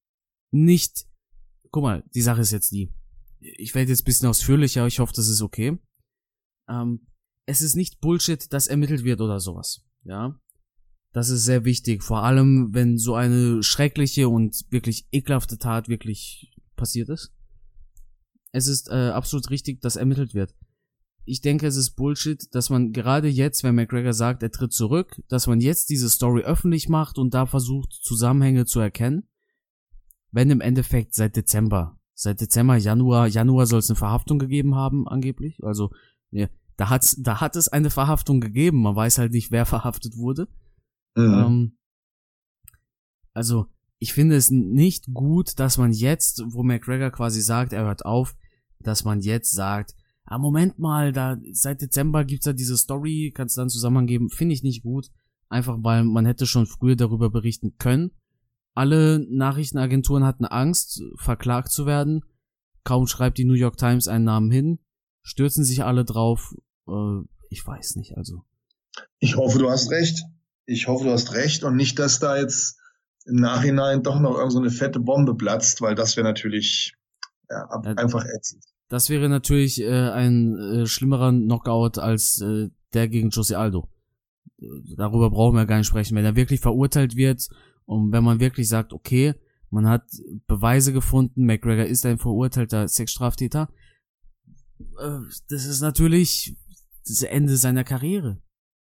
Guck mal, die Sache ist jetzt die. Ich werde jetzt ein bisschen ausführlicher, ich hoffe, das ist okay. Es ist nicht Bullshit, dass ermittelt wird oder sowas. Ja, das ist sehr wichtig, vor allem, wenn so eine schreckliche und wirklich ekelhafte Tat wirklich passiert ist. Es ist absolut richtig, dass ermittelt wird. Ich denke, es ist Bullshit, dass man gerade jetzt, wenn McGregor sagt, er tritt zurück, dass man jetzt diese Story öffentlich macht und da versucht, Zusammenhänge zu erkennen, wenn im Endeffekt seit Dezember, Januar soll es eine Verhaftung gegeben haben, angeblich. Also, ja, da hat es eine Verhaftung gegeben, man weiß halt nicht, wer verhaftet wurde. Mhm. Also, ich finde es nicht gut, dass man jetzt, wo McGregor quasi sagt, er hört auf, dass man jetzt sagt, Moment mal, seit Dezember gibt's da diese Story, kannst du da einen Zusammenhang geben, finde ich nicht gut. Einfach weil man hätte schon früher darüber berichten können. Alle Nachrichtenagenturen hatten Angst, verklagt zu werden. Kaum schreibt die New York Times einen Namen hin, stürzen sich alle drauf. Ich weiß nicht, also. Ich hoffe, du hast recht und nicht, dass da jetzt im Nachhinein doch noch irgend so eine fette Bombe platzt, weil das wäre natürlich einfach ätzend. Das wäre natürlich ein schlimmerer Knockout als der gegen Jose Aldo. Darüber brauchen wir gar nicht sprechen. Wenn er wirklich verurteilt wird und wenn man wirklich sagt, okay, man hat Beweise gefunden, McGregor ist ein verurteilter Sexstraftäter, das ist natürlich das Ende seiner Karriere.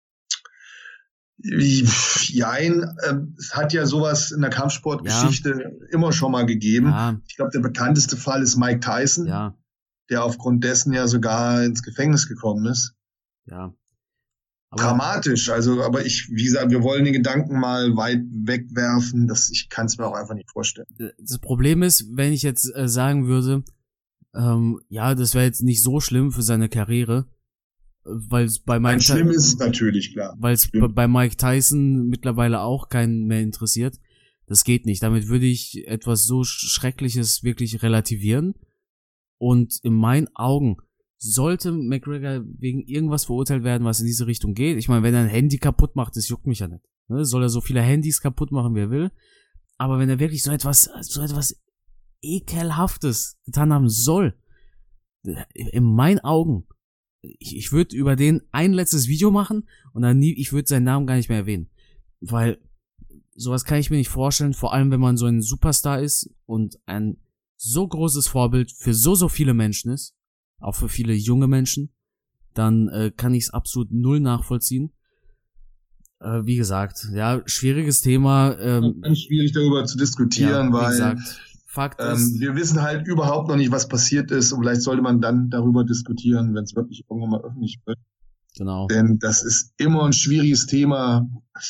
Jein, es hat ja sowas in der Kampfsportgeschichte immer schon mal gegeben. Ja. Ich glaube, der bekannteste Fall ist Mike Tyson, der aufgrund dessen ja sogar ins Gefängnis gekommen ist. Ja. Dramatisch, also, aber wie gesagt, wir wollen den Gedanken mal weit wegwerfen, ich kann es mir auch einfach nicht vorstellen. Das Problem ist, wenn ich jetzt sagen würde, das wäre jetzt nicht so schlimm für seine Karriere, weil es bei Mike Schlimm ist es natürlich, klar. Weil es bei Mike Tyson mittlerweile auch keinen mehr interessiert. Das geht nicht. Damit würde ich etwas so Schreckliches wirklich relativieren. Und in meinen Augen sollte McGregor wegen irgendwas verurteilt werden, was in diese Richtung geht. Ich meine, wenn er ein Handy kaputt macht, das juckt mich ja nicht. Ne? Soll er so viele Handys kaputt machen, wie er will. Aber wenn er wirklich so etwas Ekelhaftes getan haben soll, in meinen Augen, ich würde über den ein letztes Video machen und dann ich würde seinen Namen gar nicht mehr erwähnen. Weil sowas kann ich mir nicht vorstellen, vor allem wenn man so ein Superstar ist und ein so großes Vorbild für so viele Menschen ist, auch für viele junge Menschen, dann kann ich es absolut null nachvollziehen. Wie gesagt, ja, schwieriges Thema. Ganz schwierig darüber zu diskutieren, weil wie gesagt, Fakt ist, wir wissen halt überhaupt noch nicht, was passiert ist und vielleicht sollte man dann darüber diskutieren, wenn es wirklich irgendwann mal öffentlich wird. Genau. Denn das ist immer ein schwieriges Thema.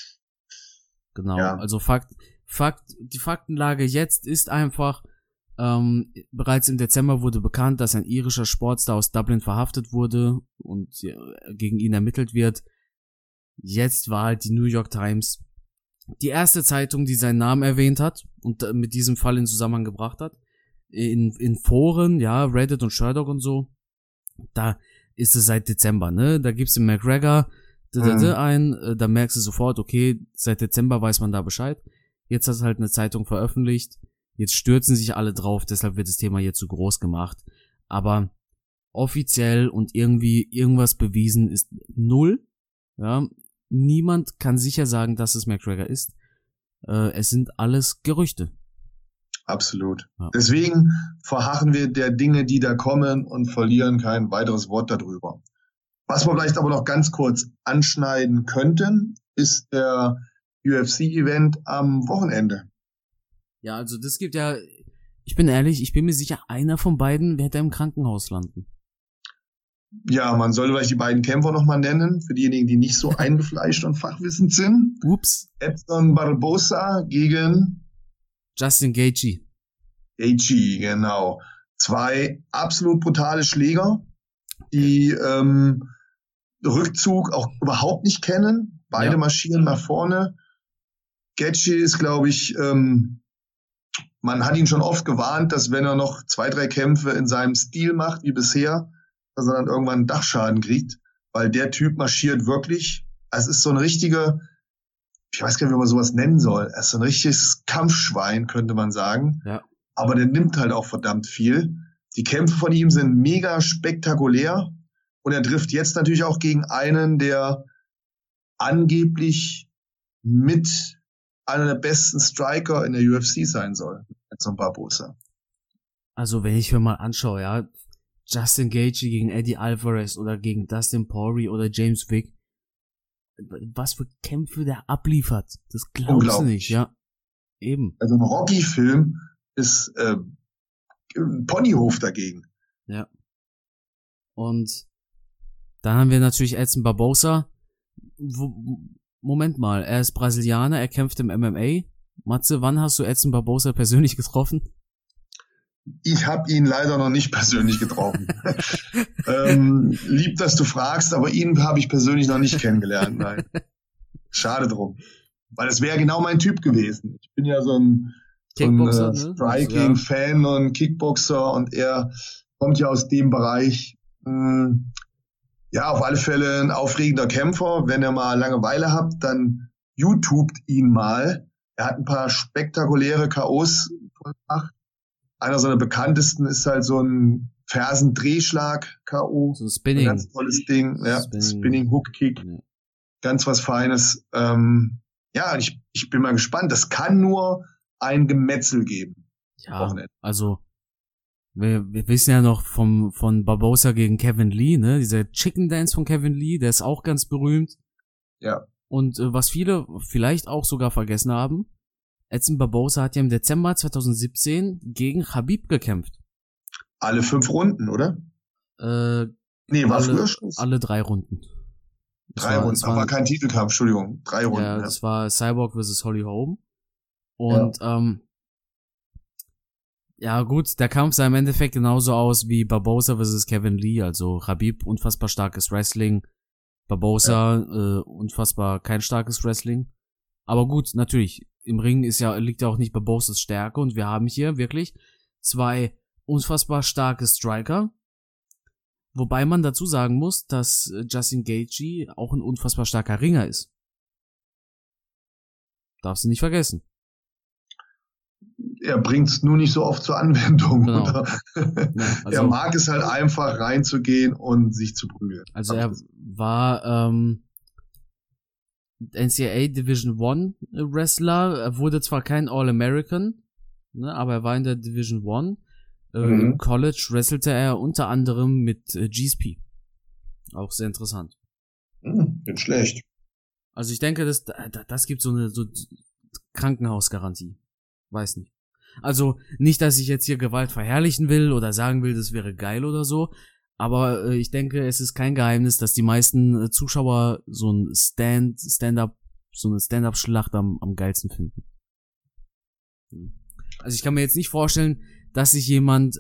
Genau, also die Faktenlage jetzt ist einfach, bereits im Dezember wurde bekannt, dass ein irischer Sportstar aus Dublin verhaftet wurde und gegen ihn ermittelt wird. Jetzt war halt die New York Times die erste Zeitung, die seinen Namen erwähnt hat und mit diesem Fall in Zusammenhang gebracht hat. In Foren, Reddit und Sherdog und so, da ist es seit Dezember, ne? Da gibt's den McGregor ein, da merkst du sofort, okay, seit Dezember weiß man da Bescheid. Jetzt hat halt eine Zeitung veröffentlicht, jetzt stürzen sich alle drauf, deshalb wird das Thema jetzt zu groß gemacht. Aber offiziell und irgendwie irgendwas bewiesen ist null, ja. Niemand kann sicher sagen, dass es McGregor ist. Es sind alles Gerüchte. Absolut. Ja. Deswegen verharren wir der Dinge, die da kommen und verlieren kein weiteres Wort darüber. Was wir vielleicht aber noch ganz kurz anschneiden könnten, ist der UFC-Event am Wochenende. Ja, also das gibt ja, ich bin ehrlich, ich bin mir sicher, einer von beiden wird im Krankenhaus landen. Ja, man sollte vielleicht die beiden Kämpfer nochmal nennen, für diejenigen, die nicht so eingefleischt und fachwissend sind. Ups. Edson Barbosa gegen Justin Gaethje. Gaethje, genau. 2 absolut brutale Schläger, die Rückzug auch überhaupt nicht kennen. Beide marschieren nach vorne. Gaethje ist, glaube ich, man hat ihn schon oft gewarnt, dass wenn er noch 2, 3 Kämpfe in seinem Stil macht, wie bisher, dass er dann irgendwann einen Dachschaden kriegt, weil der Typ marschiert wirklich. Es ist so ein richtiger, ich weiß gar nicht, wie man sowas nennen soll. Er ist so ein richtiges Kampfschwein, könnte man sagen. Ja. Aber der nimmt halt auch verdammt viel. Die Kämpfe von ihm sind mega spektakulär. Und er trifft jetzt natürlich auch gegen einen, der angeblich mit einer der besten Striker in der UFC sein soll. Edson Barbosa. Also wenn ich mir mal anschaue, ja, Justin Gaethje gegen Eddie Alvarez oder gegen Dustin Poirier oder James Vick, was für Kämpfe der abliefert, das glaubst du nicht, ja. Eben. Also ein Rocky-Film ist ein Ponyhof dagegen. Ja. Und dann haben wir natürlich Edson Barbosa. Moment mal, er ist Brasilianer, er kämpft im MMA. Matze, wann hast du Edson Barbosa persönlich getroffen? Ich habe ihn leider noch nicht persönlich getroffen. Lieb, dass du fragst, aber ihn habe ich persönlich noch nicht kennengelernt. Nein. Schade drum. Weil es wäre genau mein Typ gewesen. Ich bin ja so ein Striking-Fan und Kickboxer und er kommt ja aus dem Bereich. Ja, auf alle Fälle ein aufregender Kämpfer. Wenn ihr mal Langeweile habt, dann YouTubet ihn mal. Er hat ein paar spektakuläre K.O.s gemacht. Einer seiner bekanntesten ist halt so ein Fersendrehschlag-K.O. So ein Spinning. Ein ganz tolles Ding. Ja, Spinning-Hook-Kick. Ja. Ganz was Feines. Ja, ich bin mal gespannt. Das kann nur ein Gemetzel geben. Ja, also wir wissen ja noch von Barbosa gegen Kevin Lee, ne? Dieser Chicken Dance von Kevin Lee, der ist auch ganz berühmt. Ja. Und was viele vielleicht auch sogar vergessen haben, Edson Barbosa hat ja im Dezember 2017 gegen Khabib gekämpft. Alle 5 Runden, oder? Nee, war früher Schluss. Alle 3 Runden. 3 Runden, aber kein Titelkampf, Entschuldigung. 3 Runden. Ja, das war Cyborg vs. Holly Holm. Und ja gut, der Kampf sah im Endeffekt genauso aus wie Barbosa vs. Kevin Lee, also Khabib, unfassbar starkes Wrestling, Barbosa, unfassbar kein starkes Wrestling. Aber gut, natürlich, im Ring liegt ja auch nicht Barbosas Stärke und wir haben hier wirklich 2 unfassbar starke Striker, wobei man dazu sagen muss, dass Justin Gaethje auch ein unfassbar starker Ringer ist. Darfst du nicht vergessen. Er bringt's nur nicht so oft zur Anwendung. Genau. Oder? Ja, also, er mag es halt einfach reinzugehen und sich zu prügeln. Also er war NCAA Division I Wrestler. Er wurde zwar kein All-American, ne, aber er war in der Division I. Im College wrestelte er unter anderem mit GSP. Auch sehr interessant. Bin schlecht. Also ich denke, das gibt so eine Krankenhausgarantie. Weiß nicht. Also nicht, dass ich jetzt hier Gewalt verherrlichen will oder sagen will, das wäre geil oder so, aber ich denke, es ist kein Geheimnis, dass die meisten Zuschauer so eine Stand-up-Schlacht am geilsten finden. Also ich kann mir jetzt nicht vorstellen, dass sich jemand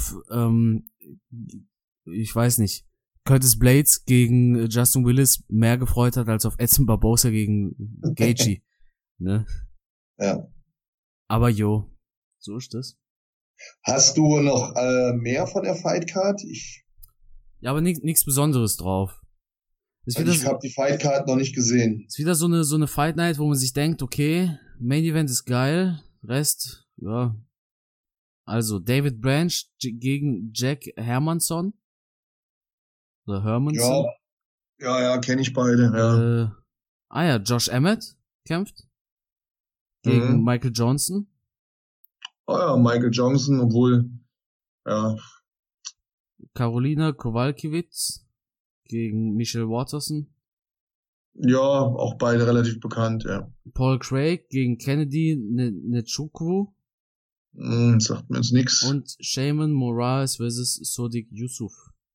ich weiß nicht, Curtis Blades gegen Justin Willis mehr gefreut hat als auf Edson Barbosa gegen Gaethje. Ne? Ja. Aber jo, so ist das. Hast du noch mehr von der Fightcard? Ja, aber nichts Besonderes drauf. Ich habe die Fightcard noch nicht gesehen. Ist wieder so eine Fight Night, wo man sich denkt, okay, Main Event ist geil, Rest, ja. Also David Branch gegen Jack Hermansson. Oder Hermansson. Ja, kenne ich beide. Ja. Josh Emmett kämpft gegen Michael Johnson. Oh ja, Michael Johnson, obwohl, ja. Karolina Kowalkiewicz gegen Michelle Waterson. Ja, auch beide relativ bekannt, ja. Paul Craig gegen Kennedy Nzechukwu. Sagt mir jetzt nix. Und Shayman Moraes vs. Sodiq Yusuff.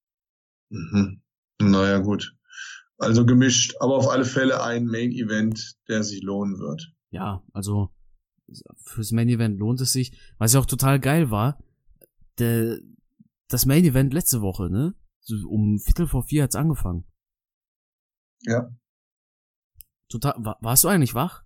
Naja, gut. Also gemischt, aber auf alle Fälle ein Main-Event, der sich lohnen wird. Ja, also fürs Main-Event lohnt es sich. Was ja auch total geil war, das Main Event letzte Woche, ne? So um 3:45 hat's angefangen. Ja. Total, warst du eigentlich wach?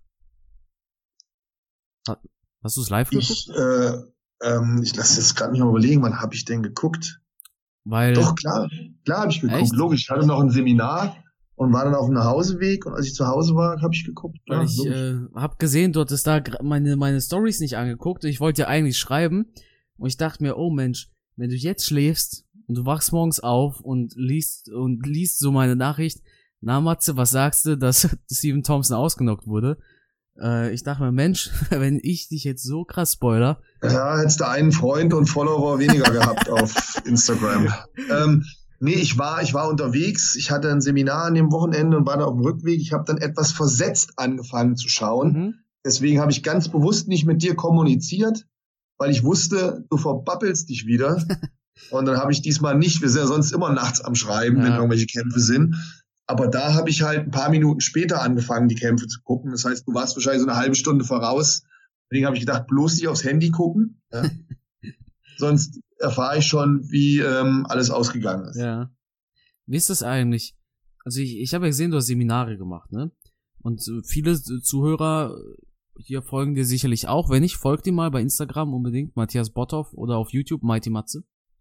Hast du es live geguckt? Ich lasse jetzt gerade nicht mal überlegen, wann habe ich denn geguckt? Doch, klar habe ich geguckt. Echt? Logisch, ich hatte noch ein Seminar und war dann auf dem Nachhauseweg und als ich zu Hause war, habe ich geguckt. Weil ich habe gesehen, du hattest da meine Stories nicht angeguckt. Ich wollte ja eigentlich schreiben und ich dachte mir, oh Mensch, wenn du jetzt schläfst und du wachst morgens auf und liest so meine Nachricht, na Matze, was sagst du, dass Stephen Thompson ausgenockt wurde? Ich dachte mir, Mensch, wenn ich dich jetzt so krass spoiler. Ja, hättest du einen Freund und Follower weniger gehabt auf Instagram. Nee, ich war unterwegs. Ich hatte ein Seminar an dem Wochenende und war da auf dem Rückweg. Ich habe dann etwas versetzt angefangen zu schauen. Mhm. Deswegen habe ich ganz bewusst nicht mit dir kommuniziert, weil ich wusste, du verbabbelst dich wieder. Und dann habe ich diesmal nicht, wir sind ja sonst immer nachts am Schreiben, wenn irgendwelche Kämpfe sind. Aber da habe ich halt ein paar Minuten später angefangen, die Kämpfe zu gucken. Das heißt, du warst wahrscheinlich so eine halbe Stunde voraus. Deswegen habe ich gedacht, bloß nicht aufs Handy gucken. Ja. Sonst erfahre ich schon, wie alles ausgegangen ist. Ja. Wie ist das eigentlich? Also ich habe ja gesehen, du hast Seminare gemacht, ne? Und viele Zuhörer hier folgen dir sicherlich auch. Wenn nicht, folgt dir mal bei Instagram unbedingt, Matthias Botthoff, oder auf YouTube, Mighty Matze.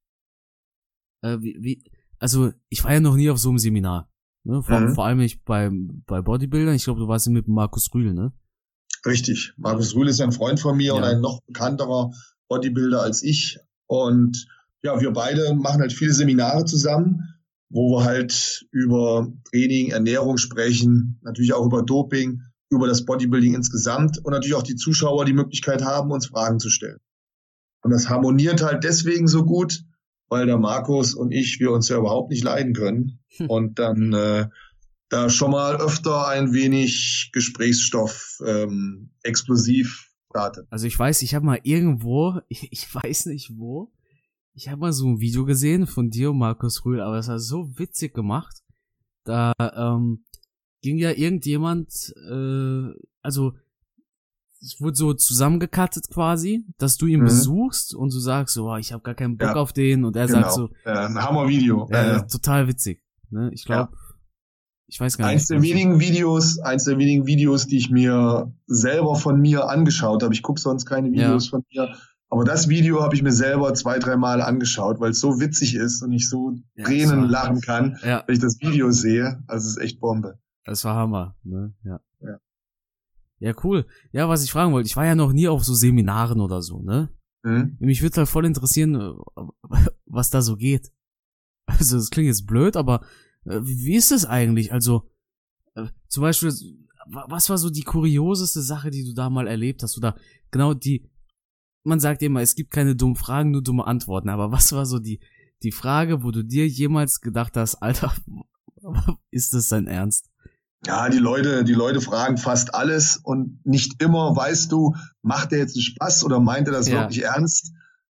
Also ich war ja noch nie auf so einem Seminar. Ne? Vor allem nicht bei Bodybuildern. Ich glaube, du warst ja mit Markus Rühl, ne? Richtig. Markus Rühl ist ein Freund von mir und ein noch bekannterer Bodybuilder als ich. Und ja, wir beide machen halt viele Seminare zusammen, wo wir halt über Training, Ernährung sprechen, natürlich auch über Doping, über das Bodybuilding insgesamt und natürlich auch die Zuschauer die Möglichkeit haben, uns Fragen zu stellen. Und das harmoniert halt deswegen so gut, weil der Markus und wir uns ja überhaupt nicht leiden können und dann da schon mal öfter ein wenig Gesprächsstoff explosiv startet. Also ich weiß, ich habe mal irgendwo, ich weiß nicht wo, ich habe mal so ein Video gesehen von dir und Markus Rühl, aber das war so witzig gemacht. Da ging ja irgendjemand, also es wurde so zusammengecuttet quasi, dass du ihn besuchst und du sagst so, ich habe gar keinen Bock auf den und er sagt so, ein Hammer-Video. Total witzig. Ne? Ich glaube, ich weiß gar nicht. Eins der wenigen Videos, die ich mir selber von mir angeschaut habe. Ich gucke sonst keine Videos von mir. Aber das Video habe ich mir selber 2-3 Mal angeschaut, weil es so witzig ist und ich so Tränen lachen kann, wenn ich das Video sehe. Also es ist echt Bombe. Das war Hammer, ne? Ja, cool. Ja, was ich fragen wollte, ich war ja noch nie auf so Seminaren oder so, ne? Mich würde halt voll interessieren, was da so geht. Also, das klingt jetzt blöd, aber wie ist das eigentlich? Also, zum Beispiel, was war so die kurioseste Sache, die du da mal erlebt hast? Oder genau man sagt immer, es gibt keine dummen Fragen, nur dumme Antworten. Aber was war so die Frage, wo du dir jemals gedacht hast, Alter, ist das dein Ernst? Ja, die Leute fragen fast alles und nicht immer weißt du, macht er jetzt einen Spaß oder meint er das wirklich ernst?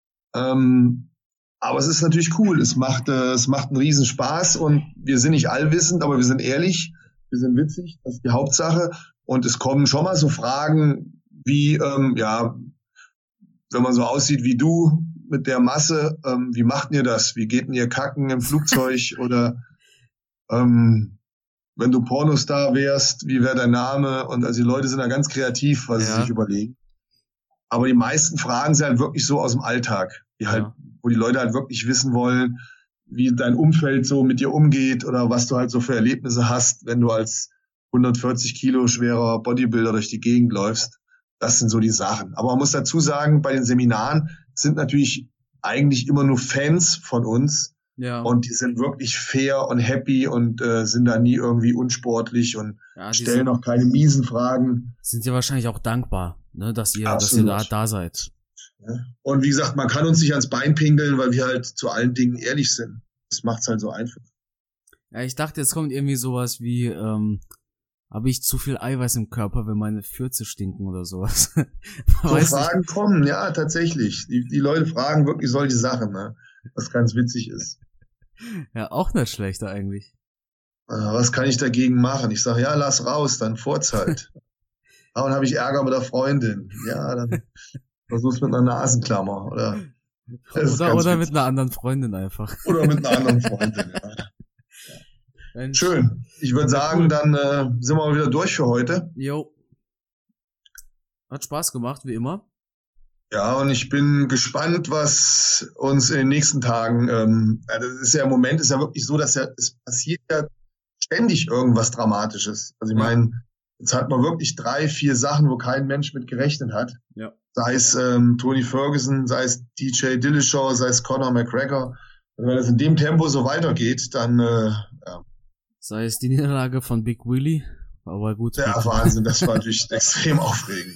Aber es ist natürlich cool. Es macht einen riesen Spaß und wir sind nicht allwissend, aber wir sind ehrlich, wir sind witzig, das ist die Hauptsache. Und es kommen schon mal so Fragen wie, wenn man so aussieht wie du mit der Masse, wie macht ihr das? Wie geht denn ihr kacken im Flugzeug? Oder wenn du Pornostar wärst, wie wäre dein Name? Und also die Leute sind da ganz kreativ, was sie sich überlegen. Aber die meisten Fragen sind halt wirklich so aus dem Alltag, wo die Leute halt wirklich wissen wollen, wie dein Umfeld so mit dir umgeht oder was du halt so für Erlebnisse hast, wenn du als 140 Kilo schwerer Bodybuilder durch die Gegend läufst. Das sind so die Sachen. Aber man muss dazu sagen, bei den Seminaren sind natürlich eigentlich immer nur Fans von uns. Ja. Und die sind wirklich fair und happy und sind da nie irgendwie unsportlich und stellen auch keine miesen Fragen. Sind ja wahrscheinlich auch dankbar, ne, dass ihr da seid. Ja. Und wie gesagt, man kann uns nicht ans Bein pinkeln, weil wir halt zu allen Dingen ehrlich sind. Das macht's halt so einfach. Ja, ich dachte, jetzt kommt irgendwie sowas wie, habe ich zu viel Eiweiß im Körper, wenn meine Fürze stinken oder sowas. So Fragen kommen, ja, tatsächlich. Die Leute fragen wirklich solche Sachen, ne? Was ganz witzig ist. Ja, auch nicht schlecht eigentlich. Was kann ich dagegen machen? Ich sage, ja, lass raus, dann furz halt. Und habe ich Ärger mit der Freundin. Ja, dann versuch's mit einer Nasenklammer oder Oder mit einer anderen Freundin einfach. Oder mit einer anderen Freundin, ja. Mensch. Schön. Ich würde sagen, cool. dann sind wir mal wieder durch für heute. Jo. Hat Spaß gemacht, wie immer. Ja, und ich bin gespannt, was uns in den nächsten Tagen, das ist ja im Moment ist ja wirklich so, dass es passiert ja ständig irgendwas Dramatisches. Also ich meine, jetzt hat man wirklich 3, 4 Sachen, wo kein Mensch mit gerechnet hat. Ja. Sei es Tony Ferguson, sei es DJ Dillashaw, sei es Conor McGregor. Und wenn es in dem Tempo so weitergeht, dann ja. Sei es die Niederlage von Big Willie, aber gut. Ja, Wahnsinn, das war natürlich extrem aufregend.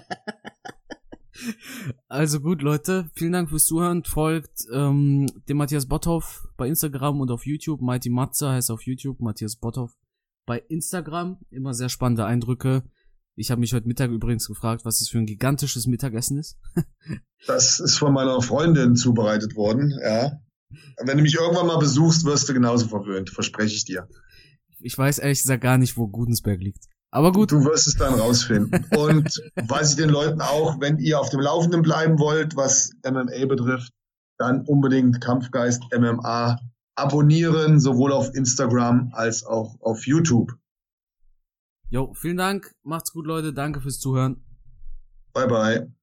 Also gut, Leute, vielen Dank fürs Zuhören. Folgt dem Matthias Botthoff bei Instagram und auf YouTube. Mighty Matze heißt auf YouTube, Matthias Botthoff bei Instagram. Immer sehr spannende Eindrücke. Ich habe mich heute Mittag übrigens gefragt, was es für ein gigantisches Mittagessen ist. Das ist von meiner Freundin zubereitet worden, ja. Wenn du mich irgendwann mal besuchst, wirst du genauso verwöhnt, verspreche ich dir. Ich weiß ehrlich gesagt gar nicht, wo Gudensberg liegt. Aber gut. Du wirst es dann rausfinden. Und weiß ich den Leuten auch, wenn ihr auf dem Laufenden bleiben wollt, was MMA betrifft, dann unbedingt Kampfgeist MMA abonnieren, sowohl auf Instagram als auch auf YouTube. Jo, vielen Dank. Macht's gut, Leute. Danke fürs Zuhören. Bye, bye.